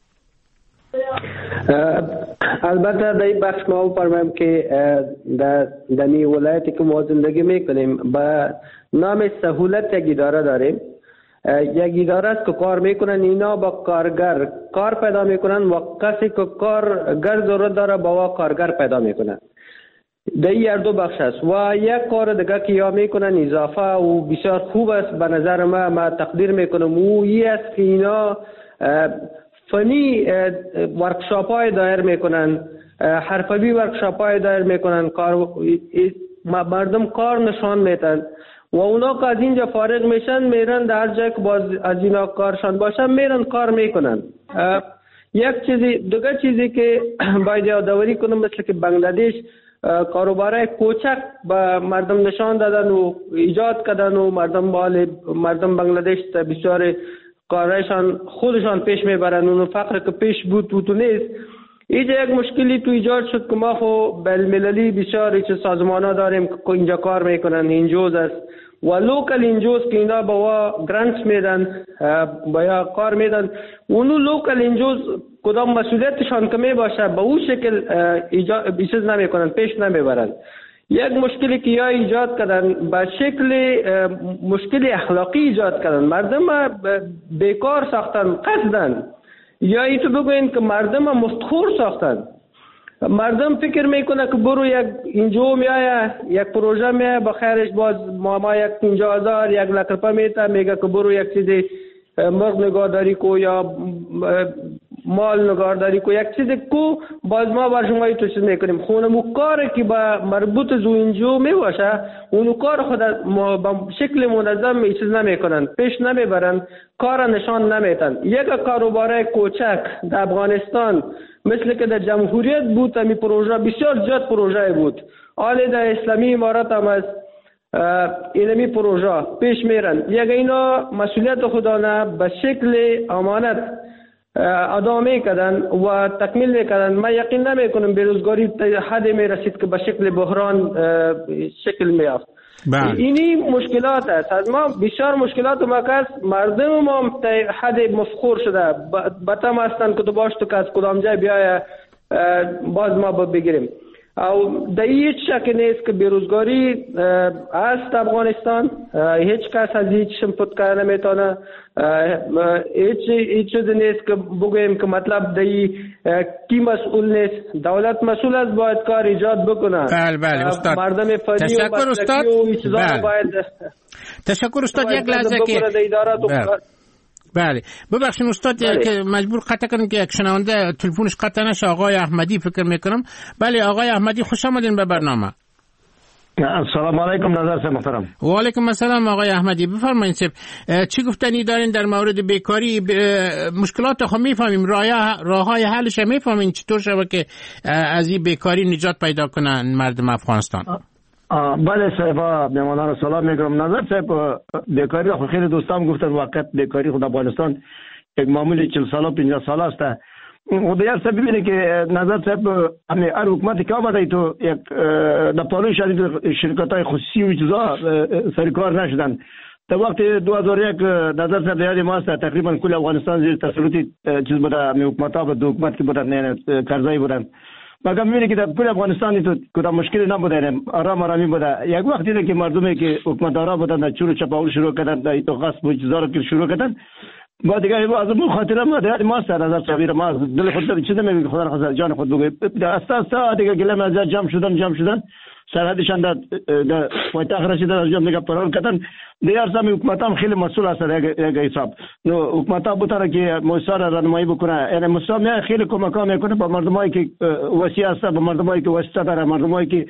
البته در این بخش ما بفرمایم که در دنی ولایتی که ما زندگی میکنیم به نام سهولت یک اداره داریم. یک اداره است که کار میکنن، اینا با کارگر کار پیدا میکنن و کسی که کارگر ضرورت داره با کارگر پیدا میکنن. در این هر دو بخش است و یک کار دیگه که یا میکنن اضافه و بسیار خوب است به نظر ما، ما تقدیر میکنم، و این است که اینا فنی ورکشاپ های دایر میکنن، حرفوی ورکشاپ های دایر میکنن، کار مردم کار نشان میتن و اونا که از اینجا فارغ میشن میرن در هر جای که باز از اینا کارشان باشن میرن کار میکنن. یک چیزی دیگه چیزی که باید یادآوری کنم، مثل که بنگلادش کاروبارای کوچک به مردم نشان دادن و ایجاد کردن و مردم بال مردم بنگلادش بسیار کارایشان خودشان پیش میبرن، اون فقر که پیش بود بود و نیست. اینجا یک مشکلی تو ایجاد شد که ما خو بین‌المللی بسیار چه سازمانا داریم که اینجا کار میکنن، اینجوز است و لوکل اینجوز که اینا با وا گرانت میدن با کار میدن، اونو لوکل اینجوز کدام مسئولیتشان کمی باشه به اون شکل ایجاد بیشتر نمیکنن، پیش نمیبرن. یک مشکلی که یا ایجاد کردن به شکل مشکل اخلاقی ایجاد کردن، مردم بیکار ساختن قصدن، یا ای تو بگوین که مردم مستخور ساختن. مردم فکر میکنه که برو یک اینجا میایه یک پروژه میایه با خیرش باز ما ما یک پنجاه هزار یک لک روپه میته، میگه که برو یک چیزی مرغ نگهداری کو یا مال نگارداری کو یک چیز کو باز ما بر شما تو چیز میکنیم خونمو کاری که با مربوط زو اینجو میواشه اونو کار خود با شکل منظم می چیز نمیکنن پیش نمیبرن کار نشان نمیتن. یک کاروبار کوچک در افغانستان مثل که در جمهوریت بود می پروژه بسیار زیاد پروژه بود حالی در اسلامی امارات هم از اینمی پروژه پیش میرن یک اینا مسئولیت خودانه به شکل امانت ادا میکردن و تکمیل میکردن. من یقین نمیکنم بیروزگاری حدی میرسید که به شکل بحران شکل میافت. اینی مشکلات است. از ما بسیار مشکلات مکس مردم ما حد مفخور شده بتم هستن که تو باش تو که از کدام جای بیایه باز ما بگیریم. او در هیچ شک نیست که بیروزگاری است افغانستان. هیچ کس از هیچ شمپت که نمیتونه هیچ هیچ چیز نیست که بگویم که مطلب در کی مسئول نیست. دولت مسئول است باید کار ایجاد بکنه. بله بله استاد مردم فردی تشکر استاد. بله. باید تشکر استاد. یک لحظه که بله ببخشید استاد بله. که مجبور قطع کنم که یک شنونده تلفنش قطع نشه. آقای احمدی فکر میکنم. بله آقای احمدی خوش آمدین به برنامه. السلام علیکم نظر صاحب محترم. و علیکم السلام آقای احمدی بفرمایید صاحب چی گفتنی دارین در مورد بیکاری؟ مشکلات خو میفهمیم راههای حلش میفهمین چطور شود که از این بیکاری نجات پیدا کنن مردم افغانستان؟ بله صاحب میمانان رو سلام میگم. نظر صاحب بیکاری خو خیلی دوستان گفتن واقعا بیکاری خود افغانستان یک معمولی چهل ساله پنجاه ساله است. خود یار صاحب ببینید که نظر صاحب همین هر حکومتی که آمده تو یک در پالوی شدید شرکت های خصوصی و چیزا سرکار نشدن. در وقت دو هزار و یک نظر صاحب یاد ما است تقریبا کل افغانستان زیر تسلط چیز بوده همین حکومت ها بود حکومت که بودن قرضایی بودن. مگر میبینی که در کل افغانستان تو کدام مشکلی نبوده آرام آرامی بوده. یک وقتی دیدن که مردمی که حکومت دارا بودن در چور و چپاول شروع کردن در تو غصب و چیزا رو شروع کردن با دیگه از اون خاطر ما در ما سر نظر صغیر ما دل خود چیز نمیگه خدا خدا جان خود بگه اساسا دیگه گله از جمع شدن جمع شدن سرحدشان در در پایتخت رسیدن از جمع دیگه پران کردن. دیگر سامی حکومت هم خیلی مسئول است یک حساب. نو حکومت ها بودن که موسار راهنمایی بکنه. یعنی مسئول خیلی کمک میکنه به مردمایی که وسیع است به مردمایی که وسیع داره مردمایی که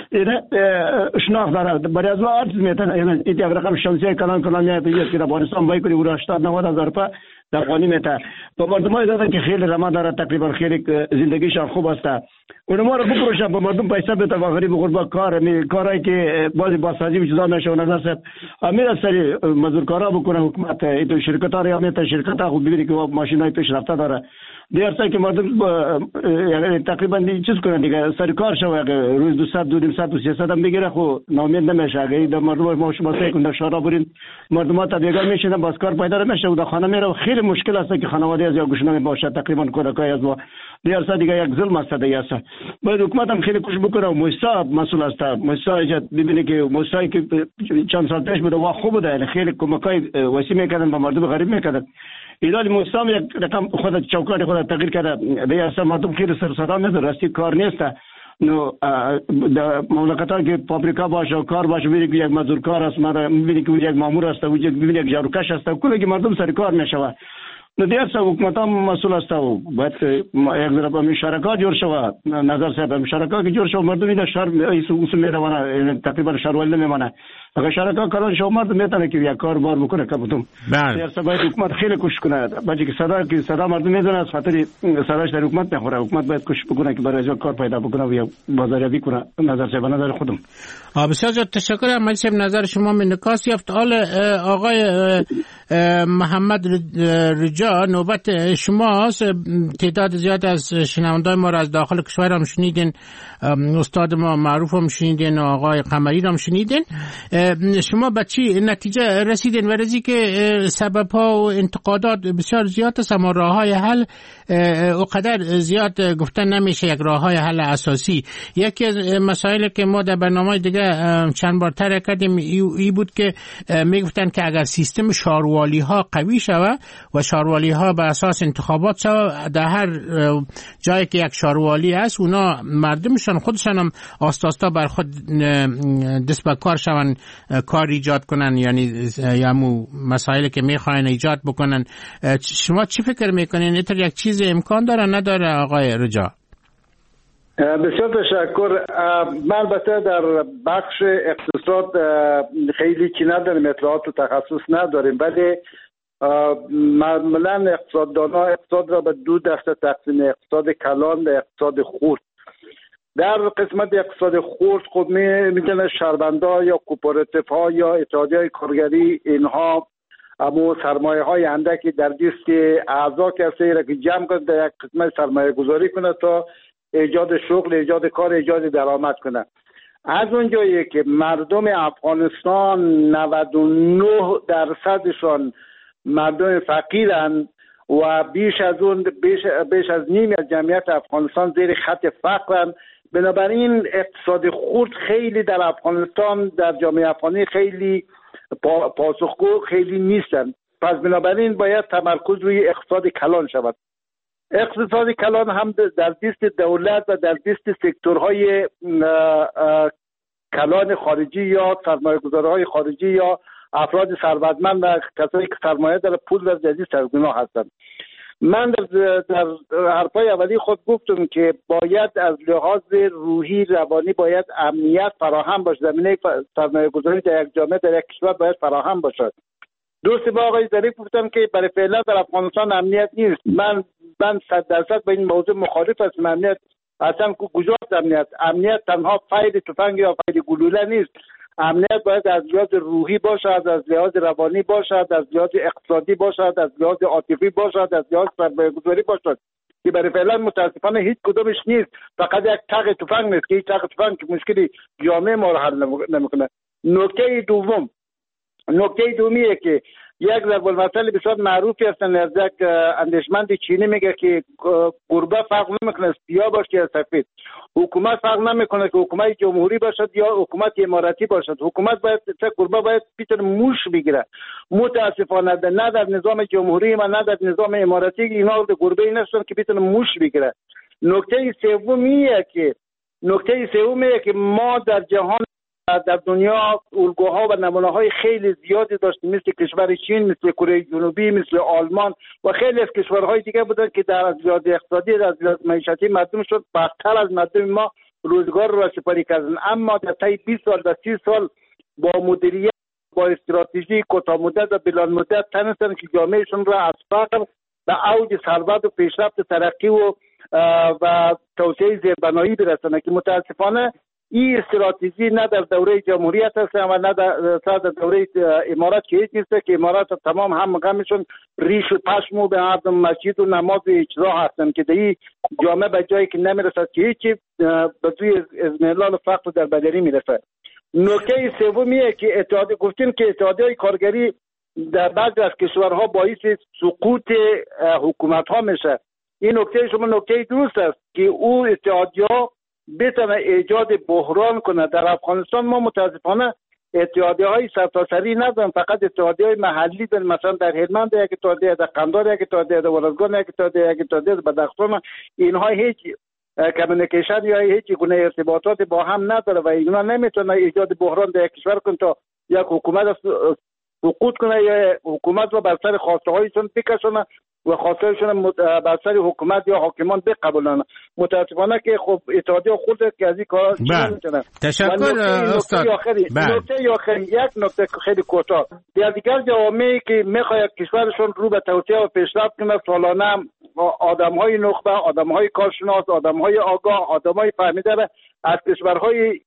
شناخت داره. برای از ما عرض میتن یعنی این رقم شمسیه کلان کلان میاد که افغانستان باید کنی او هشتاد نود هزار روپیه در قانی میته. با مردمایی داره که خیلی رما داره تقریبا خیلی زندگیشان خوب است. اونها رو بپروشن به مردم پیسه بده و غریب غربا کار می کارایی که بعضی باسازی و چیزا میشه. نظر صاحب امیر سری مزدورکارا بکنه حکومت این شرکت ها رو میته شرکت ها خود ببینید که ماشینای پیشرفته داره. دیگه که مردم یعنی تقریبا چیز کنن دیگه سرکار شو روز دو ساعت دو نیم ساعت و سه ساعت هم بگیره خو نامید نمیشه. اگه در مردم ما شما سعی کنید شورا برین مردم تا بیگار میشن باز کار پیدا نمیشه و در خانه میره. خیلی مشکل است که خانواده از یا گوشنامه باشه تقریبا کودکای از ما دیگه دیگه یک ظلم است دیگه است. باید حکومت هم خیلی کوشش بکنه و موسا مسئول است. موسا ببینه که موسایی که چند سال پیش بوده و خوب بوده یعنی خیلی کمکای وسیع میکردن به مردم غریب میکردن. ایدال موسام یک رقم خود چوکات خود تغییر کرده. به اصلا مردم خیلی سر صدا میاد راستی کار نیست. نو در مملکت‌ها که فابریکا باشه کار باشه میبینی که یک مزدورکار است میبینی که یک مامور است و میبینی یک جاروکش است کلی که مردم سر کار نشوه. نو دیگر سه حکومت هم مسئول است و باید یک ذره مشارکت جور شوه. نظر صاحب مشارکت که جور شوه مردم این شهر اصول میروانه تقریبا شهروند نمیمانه. اگر شرکت کاران شما مردم میتونه که یک کار بار بکنه که بودم. بله. دیگر باید حکومت خیلی کوشش کنه. باید که صدا که صدا مردم میدونه از خاطر صداش در حکومت نخوره. حکومت باید کوشش بکنه که برای از کار پیدا بکنه و یا بازاریابی کنه. نظر صاحب نظر خودم. بسیار زیاد تشکر ام صاحب نظر شما من نکاس یافت. حال آقای محمد رجا نوبت شماست. تعداد زیاد از شنوندگان ما را از داخل کشور هم شنیدین. استاد ما معروف هم شنیدین آقای قمری هم شنیدین. شما به چی نتیجه رسیدین؟ ورزی که سبب ها و انتقادات بسیار زیاد است اما راه های حل اقدر زیاد گفتن نمیشه. یک راه های حل اساسی یکی از مسائل که ما در برنامه دیگه چند بار تر کردیم ای بود که میگفتن که اگر سیستم شارو شاروالی ها قوی شود و شاروالی ها به اساس انتخابات شود. در هر جایی که یک شاروالی هست اونا مردمشان خودشان هم آستا آستا بر خود دست به کار شون، کار ایجاد کنن، یعنی یمو مسائلی که میخواین ایجاد بکنن. شما چی فکر میکنین؟ اینطور یک چیز امکان داره نداره آقای رجا؟ بسیار تشکر. من البته در بخش اقتصاد خیلی چی نداریم، اطلاعات و تخصص نداریم، ولی معمولا اقتصاددان‌ها اقتصاد را به دو دسته تقسیم: اقتصاد کلان و اقتصاد خرد. در قسمت اقتصاد خرد خب میتونه شهروندها یا کوپراتیوها یا اتحادیه‌های کارگری اینها اما سرمایه های اندکی در دست اعضا کسی را که جمع کنه در یک قسمت سرمایه گذاری کنه تا ایجاد شغل، ایجاد کار، ایجاد درآمد کنه. از اونجایی که مردم افغانستان نود و نه درصدشان مردم فقیرن و بیش از اون بیش, بیش از نیم از جمعیت افغانستان زیر خط فقرن، بنابراین اقتصاد خرد خیلی در افغانستان، در جامعه افغانی خیلی پاسخگو خیلی نیستن. پس بنابراین باید تمرکز روی اقتصاد کلان شود. اقتصاد کلان هم در دست دولت و در دست سکتورهای کلان خارجی یا سرمایه‌گذارهای خارجی یا افراد ثروتمند و کسایی که سرمایه در پول و جدید سرگنا هستند. من در, در حرفای اولی خود گفتم که باید از لحاظ روحی روانی باید امنیت فراهم باشه. زمینه سرمایه گذاری در یک جامعه در یک کشور باید فراهم باشد. دوست با آقای ظریف گفتم که برای فعلا در افغانستان امنیت نیست. من من صد درصد به این موضوع مخالف هستم. امنیت اصلا کجاست امنیت؟ امنیت تنها فیل تفنگ یا فیل گلوله نیست. امنیت باید از لحاظ روحی باشد، از لحاظ روانی باشد، از لحاظ اقتصادی باشد، از لحاظ عاطفی باشد، از لحاظ سرمایه‌گذاری باشد که برای فعلا متاسفانه هیچ کدومش نیست. فقط یک تق تفنگ نیست که یک تق تفنگ که مشکلی جامعه ما رو حل نمیکنه. نکته دوم نکته دومیه که یک ضرب المثل بسیار معروفی هستن از یک اندیشمند چینی میگه که گربه فرق نمیکنه سیاه باشه یا سفید. حکومت فرق نمیکنه که حکومت جمهوری باشد یا حکومت اماراتی باشد. حکومت باید چه گربه باید پیتر موش بگیره. متاسفانه نه در نظام جمهوری و نه در نظام اماراتی اینا گربه نشدن که پیتر موش بگیره. نکته سومیه که نکته سومیه که ما در جهان در دنیا الگوها و نمونه‌های خیلی زیادی داشتیم، مثل کشور چین، مثل کره جنوبی، مثل آلمان و خیلی از کشورهای دیگه بودن که در از لحاظ اقتصادی، از لحاظ معیشتی مردمشون بدتر از مردم ما روزگار را سپری کردن. اما در طی بیست سال و سی سال با مدیریت، با استراتژی کوتاه مدت و بلند مدت تونستن که جامعهشون را از فقر به اوج ثروت و پیشرفت ترقی و و توسعه زیربنایی برسونن که متاسفانه این استراتژی نه در دوره جمهوریت هست و نه در, در دوره امارات که هیچ نیست که امارات تمام هم غمشون ریش و پشم و به مردم مسجد و نماز و اجرا هستن که در جامعه به جایی که نمیرسد که هیچی به توی ازمهلال فقر در بدری میرسد. نکته سومیه که اتحادیه گفتیم که اتحادیه کارگری در بعضی از کشورها باعث سقوط حکومت ها میشه. این نکته شما نکته درست است که او اتحادیه بتونه ایجاد بحران کنه. در افغانستان ما متاسفانه اتحادیه های سرتاسری نداریم، فقط اتحادیه های محلی داریم. مثلا در هلمند یک اتحادیه، در قندهار یک اتحادیه، در ولسگان یک اتحادیه، یک اتحادیه در بدخشان. اینها هیچ کمیونیکیشن یا هیچ گونه ارتباطات با هم نداره و اینا نمیتونه ایجاد بحران در یک کشور کنه تا یک حکومت سقوط کنه یا حکومت رو بر سر خواسته هایشون بکشونه و خواستهایشون بر سر حکومت یا حاکمان بقبولن. متاسفانه که خب اتحادیه خود که از این کارا نمیتونه. تشکر استاد. نکته آخری یک نکته خیلی کوتاه. در دیگر جوامعی که میخواد کشورشون رو به توسعه و پیشرفت کنه، سالانه آدمهای نخبه، آدمهای کارشناس، آدمهای آگاه، آدمهای فهمیده را از کشورهای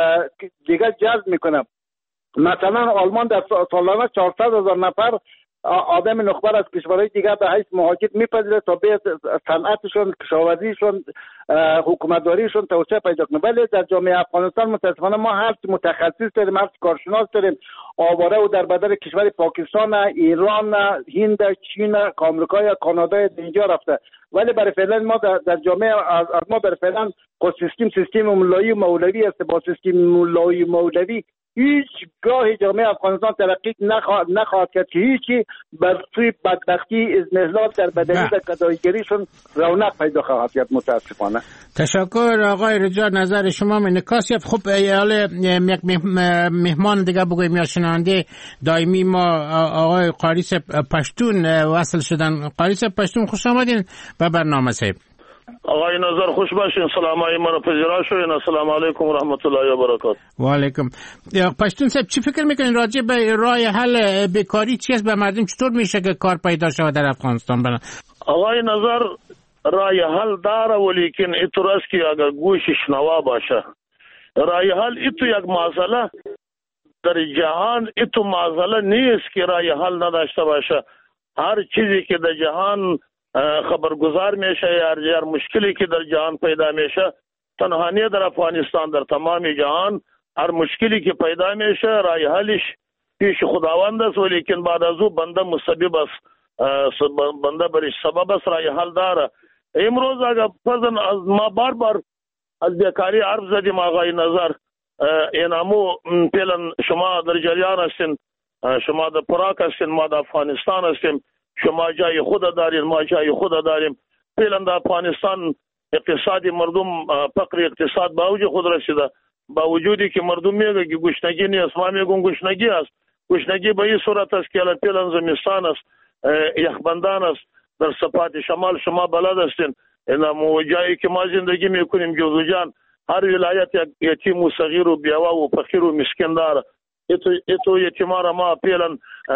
دیگر جذب میکنه. مثلا آلمان در سالانه چهارصد هزار نفر آدم نخبر از کشورهای دیگر به حیث مهاجر میپذیره تا به صنعتشون، کشاورزیشون، حکومتداریشون توسعه پیدا کنه. ولی در جامعه افغانستان متاسفانه ما هر متخصص داریم، هر کارشناس داریم، آواره و در بدر کشور پاکستان، ایران، هند، چین، آمریکا یا کانادا اینجا رفته. ولی برای فعلا ما در, در جامعه از ما برای فعلا سیستم سیستم مولایی و مولوی است. با سیستم مولایی مولوی هیچ گاه جامعه افغانستان ترقی نخواهد نخواهد کرد که هیچی بر سوی بدبختی اضمحلال در بدنی و گداییگریشون رونق پیدا خواهد کرد متاسفانه. تشکر آقای رجا، نظر شما منکاس یافت. خب حالا یک مهمان دیگه بگویم یا شنونده دائمی ما آقای قاری صاحب پشتون وصل شدن. قاری صاحب پشتون خوش آمدین به برنامه صاحب. آقای نظر خوش باشین، سلام های من پذیرا شوین. السلام علیکم و رحمت الله و برکاته. و علیکم. پشتون صاحب چی فکر میکنین راجع به راه حل بیکاری چی است؟ به مردم چطور میشه که کار پیدا شود در افغانستان؟ بنا آقای نظر راه حل داره ولیکن ایتو راست که اگر گوشش نوا باشه. راه حل ایتو یک مسئله در جهان ایتو مسئله نیست که راه حل نداشته باشه. هر چیزی که در جهان خبرگزار میشه یا هر مشکلی که در جهان پیدا میشه، تنها نه در افغانستان، در تمام جهان هر مشکلی که پیدا میشه راه حلش پیش خداوند است، ولیکن بعد از او بنده مسبب است، بنده برش سبب است راه حل داره. امروز اگر فرضاً از ما بار بار از بیکاری حرف زدیم آقای نظر، اینامو فعلا شما در جریان هستین، شما در پراک هستین، ما در افغانستان هستیم، شما جای خود دارین، ما جای خود داریم. فعلا در افغانستان اقتصادی مردم فقر اقتصاد با اوج خود رسیده، با وجودی که مردم میگه که گشنگی نیست، ما میگم گشنگی است. گشنگی به این صورت است که فعلا زمستان است، یخبندان است. در سپات شمال شما بلد هستین، اینم جایی که ما زندگی میکنیم جوزجان، هر ولایت یتیم و صغیر و بیوه و فقیر و مسکین داره. ایتو ایتو یتیمار ما فعلا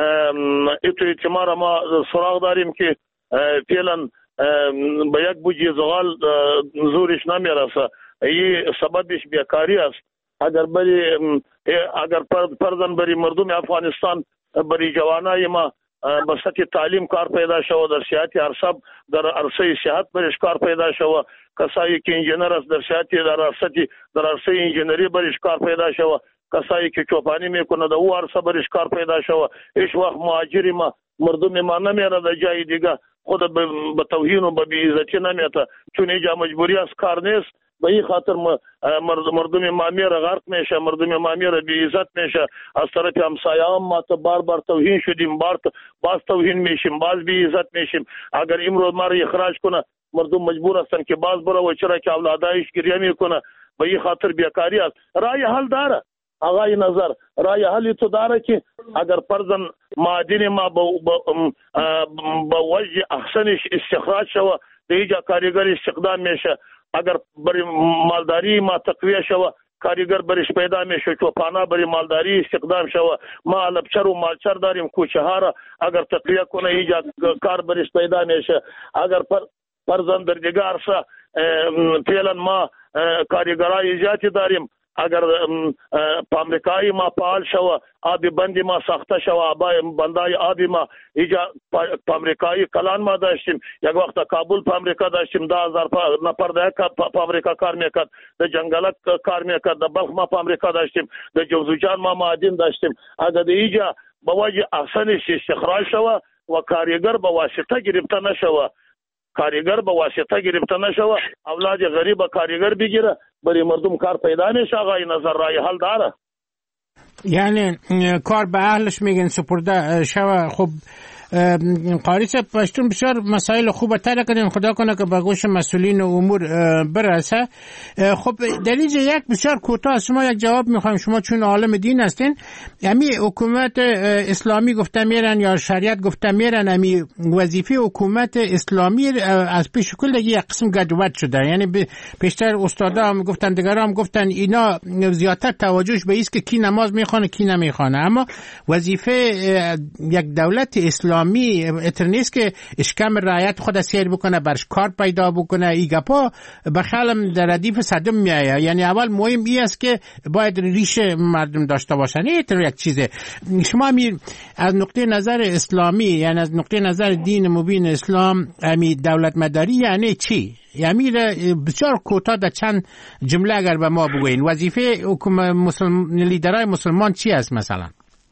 ایتو یتیمار ما سراغ داریم که فعلا به یک بوجی زغال زورش نمیرسه. این سببش بیکاری است. اگر بری اگر پردن بری مردم افغانستان بری جوانای ما به سطح تعلیم کار پیدا شود، در صحت عرصه در عرصه صحت برش کار پیدا شود، کسایی که انجینر است در صحت در عرصه در عرصه انجینری برش کار پیدا شود، کسایی که چوپانی میکنه در او عرصه برش کار پیدا شود. هیچ وقت مهاجری ما مردم ما نمیره در جای دیگه، خود به توهین و به بی‌عزتی نمیته، چون اینجا مجبوری است کار نیست. به این خاطر مردم ما میره غرق میشه، مردم ما میره بی‌عزت میشه. از طرف همسایه‌ام ما تو بار بار توهین شدیم، بار باز توهین میشیم، باز بی‌عزت میشیم. اگر امروز ما رو اخراج کنه مردم مجبور هستن که باز برو و چرا که اولادایش گریه میکنه. به این خاطر بیکاری است. راه حل داره آقای نظر، راه حل تو داره که اگر فرضاً معادن ما با وجه احسنش استخراج شود، دیگه کارگر استخدام میشه. اگر بری مالداری ما تقویه شوه، کارگر برش پیدا میشه، چوپانا بری مالداری استخدام شوه. ما لبچر و مالچر داریم، کوچه ها را اگر تقویه کنه اینجا کار برش پیدا میشه. اگر فرزند در دیگه عرصه فعلا ما کارگرای زیادی داریم، اگر پامریکایی ما فعال شوه، آبی بندی ما ساخته شوه، بندای آبی ما اینجا پامریکایی کلان ما داشتیم، یک وقت کابل پامریکا داشتیم، ده هزار نفر در پامریکا کار میکرد، در جنگلک کار میکرد، در بلخ ما پامریکا داشتیم، در جوزجان ما معادن داشتیم. اگر اینجا با وجه احسنش استخراج شوه و کارگر با واسطه گرفته نشوه، کارگر با واسطه گرفته نشوه، اولاد غریب کارگر بگیره، برای مردم کار پیدا نشه. آقای نظر راه حل داره، یعنی کار به اهلش میگن سپرده شوه. خب قاری صاحب پشتون بسیار مسائل خوب تر کردین، خدا کنه که به گوش مسئولین و امور برسه. خب در اینجا یک بسیار کوتاه شما یک جواب میخوایم، شما چون عالم دین هستین. امی حکومت اسلامی گفته میرن یا شریعت گفته میرن، امی وظیفه حکومت اسلامی از پیش کل یک قسم گدوت شده. یعنی پیشتر استادا هم گفتن، دیگران هم گفتن، اینا زیادتر توجهش به ایست که کی نماز میخوانه کی نمیخوانه. اما وظیفه یک دولت اسلامی اتر نیست که اشکم رعایت خود سیر بکنه، برش کار پیدا بکنه. ای گپا بخالم در ردیف صدم میایه. یعنی اول مهم ای است که باید ریش مردم داشته باشن. اتر یک چیزه. شما می از نقطه نظر اسلامی، یعنی از نقطه نظر دین مبین اسلام، امی دولت مداری یعنی چی؟ یعنی بسیار کوتاه در چند جمله اگر به ما بگوین وظیفه حکومت مسلم لیدرای مسلمان چی است مثلا؟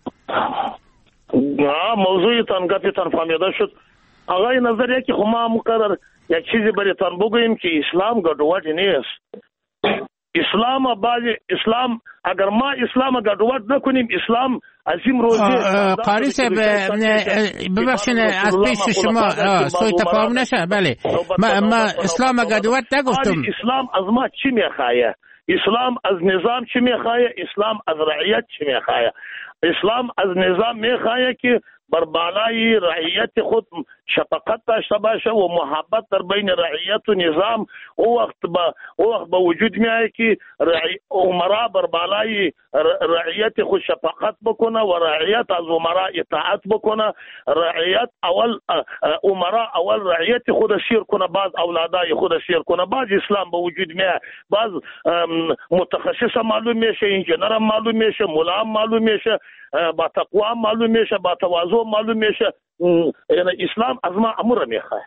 موضوعی تان گپی تان فهمیده شد. آقای نظر یکی خو ما مقرر یک چیزی برای تان بگوییم که اسلام گډوډ نیست. اسلام بعد اسلام اگر ما اسلام گډوډ نکنیم اسلام عظیم روزه قاری صاحب ببخشید از پیش شما سوء تفاهم نشه. بله ما, ما اسلام گډوډ نگفتم. اسلام از ما چی میخواه؟ اسلام از نظام چی میخواه؟ اسلام از رعیت چی میخواه؟ اسلام از نظام میخواه که بر بالای رعیت خود شفقت داشته باشه و محبت در بین رعیت و نظام. او وقت با او وقت با وجود میاد که عمرا بر بالای رعیت خود شفقت بکنه و رعیت از عمرا اطاعت بکنه. رعیت اول عمرا اول رعیت خود سیر کنه، بعد اولادای خود سیر کنه. بعد اسلام با وجود میاد، بعد متخصص معلوم میشه، انجینر معلوم میشه، مولا معلوم میشه، با تقوا معلوم میشه، با تواضع معلوم میشه. یعنی اسلام از ما امر میخواه.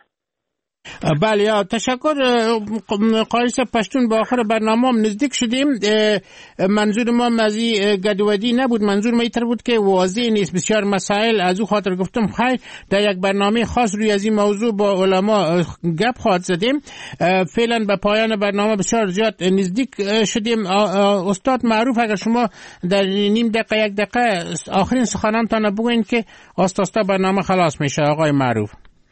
بله تشکر قاری صاحب. پشتون با آخر برنامه هم نزدیک شدیم. منظور ما مزی گدودی نبود، منظور ما ایتر بود که واضح نیست بسیار مسائل. از او خاطر گفتم خیر در یک برنامه خاص روی از این موضوع با علما گپ خواهد زدیم. فعلا به پایان برنامه بسیار زیاد نزدیک شدیم. استاد معروف اگر شما در نیم دقیقه یک دقیقه آخرین سخنانتان بگوین که آستاستا برنامه خلاص میشه. آقای معروف.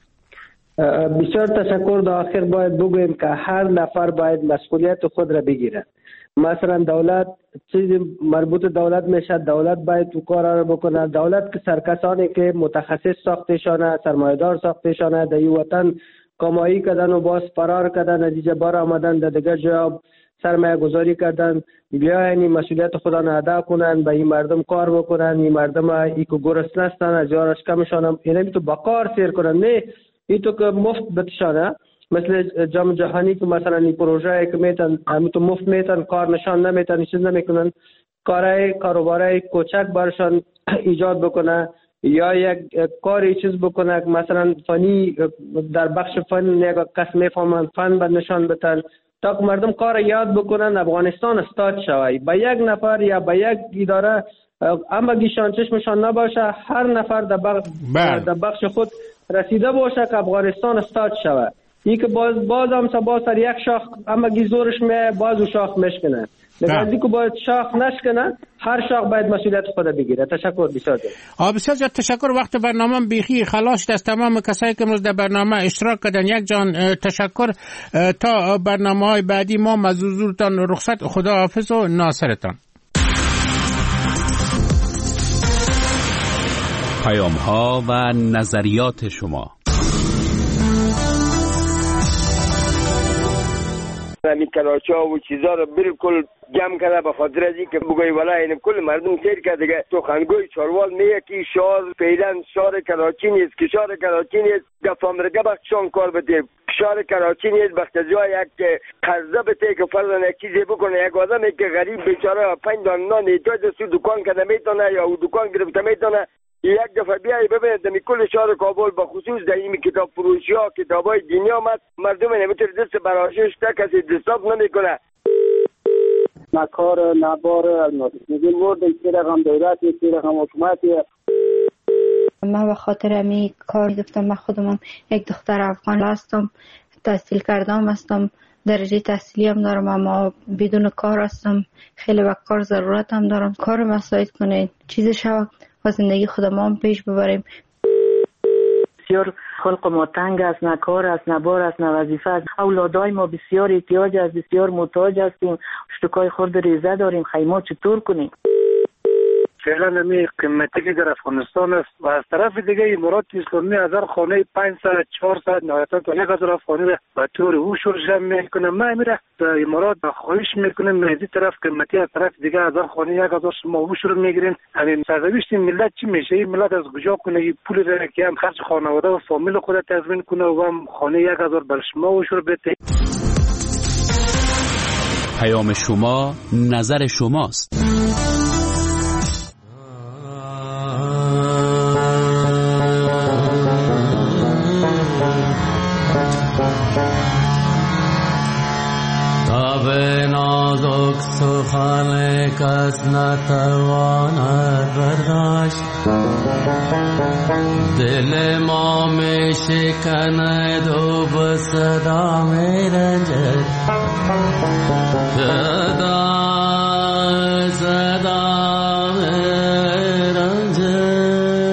بسیار تشکر. در آخر باید بگویم که هر نفر باید مسئولیت خود را بگیره. مثلا دولت چیزی مربوط دولت میشه، دولت باید تو کار را بکنه. دولت که سرکسانی که متخصص ساختشانه، سرمایه‌دار ساختشانه، در این وطن کمایی کردن و باز فرار کردن، نتیجه بار آمدن در دیگر جا سرمایه گذاری کردن. بیاین مسئولیت خودان ادا کنن، به این مردم کار بکنن. این مردم ای که گرسنه هستن از یارش کمشان اینه تو بکار سیر کنن، نه ای تو که مفت بتشانه. مثل جام جهانی که مثلا این پروژه که میتن همین تو مفت میتن، کار نشان نمیتن، چیز نمیکنن، کارهای کاروبارهای کوچک برشان ایجاد بکنه یا یک کاری چیز بکنه مثلا فنی در بخش فن یک کس میفهمن فن بر نشان بتن تا که مردم کار یاد بکنن. افغانستان استاد شوی به یک نفر یا به یک اداره اما گیشان چشمشان نباشه، هر نفر در بخش, در بخش خود رسیده باشه که افغانستان استاد شوه. این که باز باز هم باز سر یک شاخ اما گی زورش می باز او شاخ مشکنه. لذا که باید شاخ نشکنه، هر شاخ باید مسئولیت خود بگیره. تشکر بسیار زیاد. بسیار زیاد تشکر. وقت برنامه بیخی خلاص از تمام کسایی که امروز در برنامه اشتراک کردن. یک جان تشکر. تا برنامه‌های بعدی ما مزورتان رخصت. خدا حافظ و ناصرتان. پیام‌ها و نظریات شما. همین کلاچا و چیزا رو بالکل جمع کرده به خاطر از اینکه بگوی والا این کل مردم سیر کرده دیگه. سخنگوی چاروال میگه که شار فعلا شار کراچی نیست، که شار کراچی نیست گفت امریکا بخشان کار بده. شار کراچی نیست وقتی جای یک قرضه بده که فرضاً یک چیزی بکنه. یک آدمی که غریب بیچاره پنج دانه نان احتیاج دست دکان کنه میتونه یا او دکان گرفته میتونه. یک دفعه بیایی ببینید دمی کل شهر کابل با خصوص در این کتاب فروشی ها کتاب های دینی آمد مردم نمیتونه دست براشش تا کسی دستاب نمی کنه. نکار نبار میگیم ورد ایسی رقم دولت ایسی رقم حکومتی. من به خاطر همی کار گفتم. من خودم یک دختر افغان هستم، تحصیل کردم هستم، درجه تحصیلی هم دارم اما بدون کار هستم. خیلی به کار ضرورت هم دارم. کار مساعد کنید چیز شو و زندگی خودم هم پیش ببریم. بسیار خلق ما تنگ است، نه کار است، نه بار است، نه وظیفه است. اولادای ما بسیار احتیاج است، بسیار محتاج هستیم. اشتکای خورد ریزه داریم. خیمه چطور کنیم؟ فعلا نمی قیمتی که در افغانستان است و از طرف دیگه امارات اسلامی هزار خانه پانصد چهارصد نهایتا تا یک هزار خانه را به طور اوشور جمع میکنه. من میره در امارات خواهش میکنم مهدی طرف قیمتی از طرف دیگه هزار خانه یک هزار شما اوشور میگیرین. همین سرنوشت ملت چی میشه؟ این ملت از کجا کنه این پول را که هم خرج خانواده و فامیل خود تضمین کنه و هم خانه یک هزار بر شما اوشور بده. پیام شما نظر شماست. سخن کس نتواند برداشت دل ما می شکند و به صدا می رنجد صدا صدا می رنجد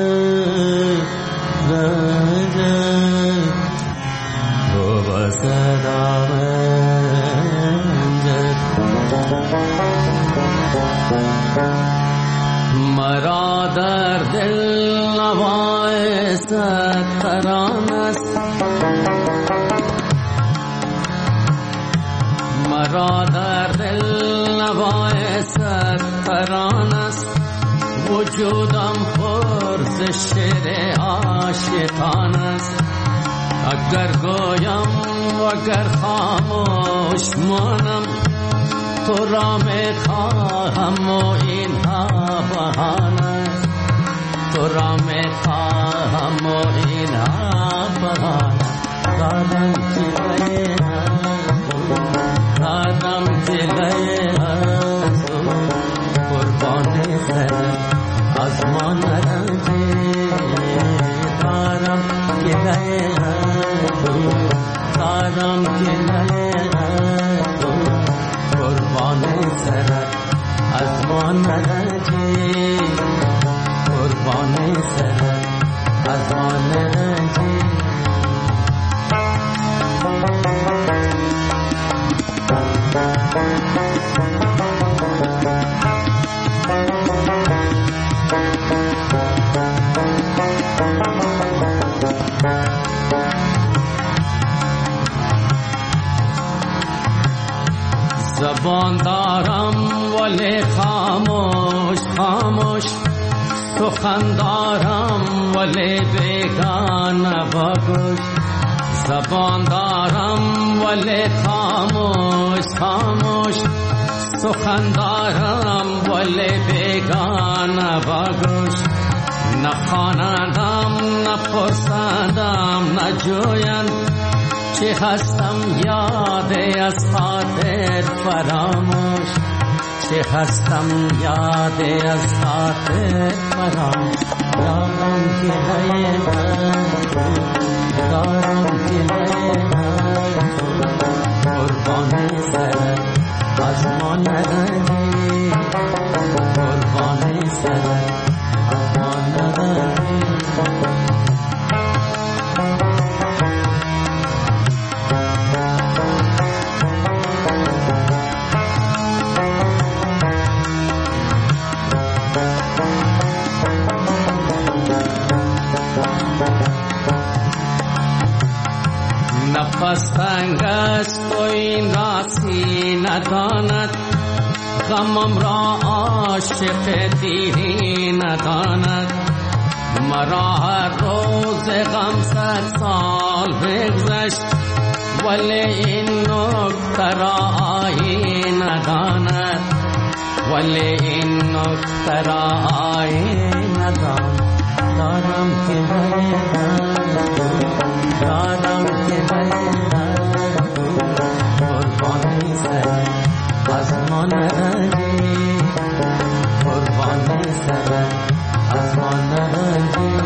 رنجد و به صدا می رنجد مرا در دل نوای ستران است مرا در دل نوای ستران است وجودم پر ز شعر عاشقان است اگر گویم و اگر خاموش مانم تو را می خواهم و اینها بهانه تو را می خواهم و اینها بهانه دادم جلوی دادم جلوی قربان سر از ما نرنجی دارم جلوی دارم جلوی قربان سر از ما نرنجی قربان سر از ما نرنجی زبان دارم ولی خاموش خاموش سخن دارم ولی بیگانه بگوش زبان دارم ولی خاموش خاموش سخن دارم ولی بیگانه بگوش نخواندم نپرسندم نجویم چه هستم یاد از خاطر فراموش چه هستم یاد از خاطر فراموش دارم که دارم که قربان سر از ما نرنجی قربان سر از ما نرنجی نفس تنگ است و این راسی نداند غمم را عاشق دیری نداند مرا هر روز غم صد سال بگذشت ولی این نکته را آیین نداند ولی این نکته را آیین نداند دارم که دارم که قربانی سر از ما نرنجی قربانی سر از ما نرنجی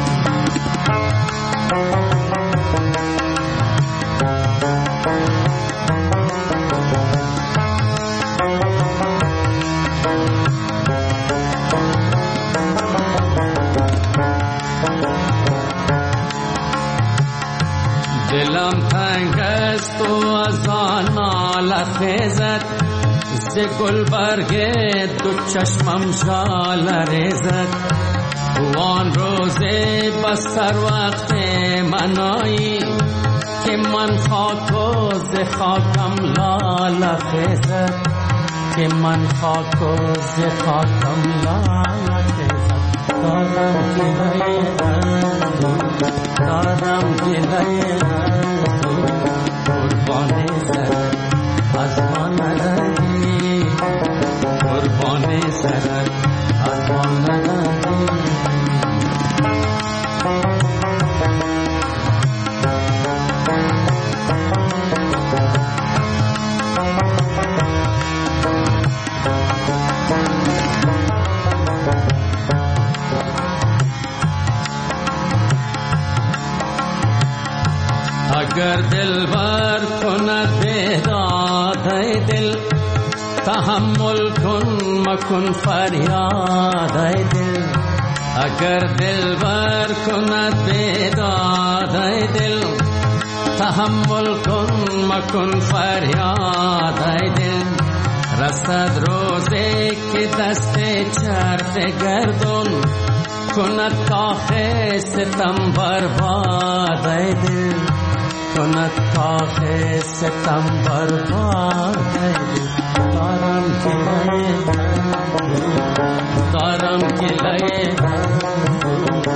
دلم تنگ است و از آن ناله خیزد ز گلبرگ دو چشمم ژاله ریزد تو آن روز بستر وقت منایی که من خاک و ز خاکم لاله خیزد که من خاک و ز خاکم لاله خیزد دارم که دارم که قربان سر از ما نرنجی قربان سر از ما نرنجی اگر دل بر کند بیداد ای دل تحمل کن مکن فریاد ای دل اگر دل بر کند بیداد ای دل تحمل کن مکن فریاد ای دل رسد روزی که دست چرخ گردون کند کاخ ستم برباد ای دل کند کاخ ستم برباد ای دل دارم که لئے دارم که لئے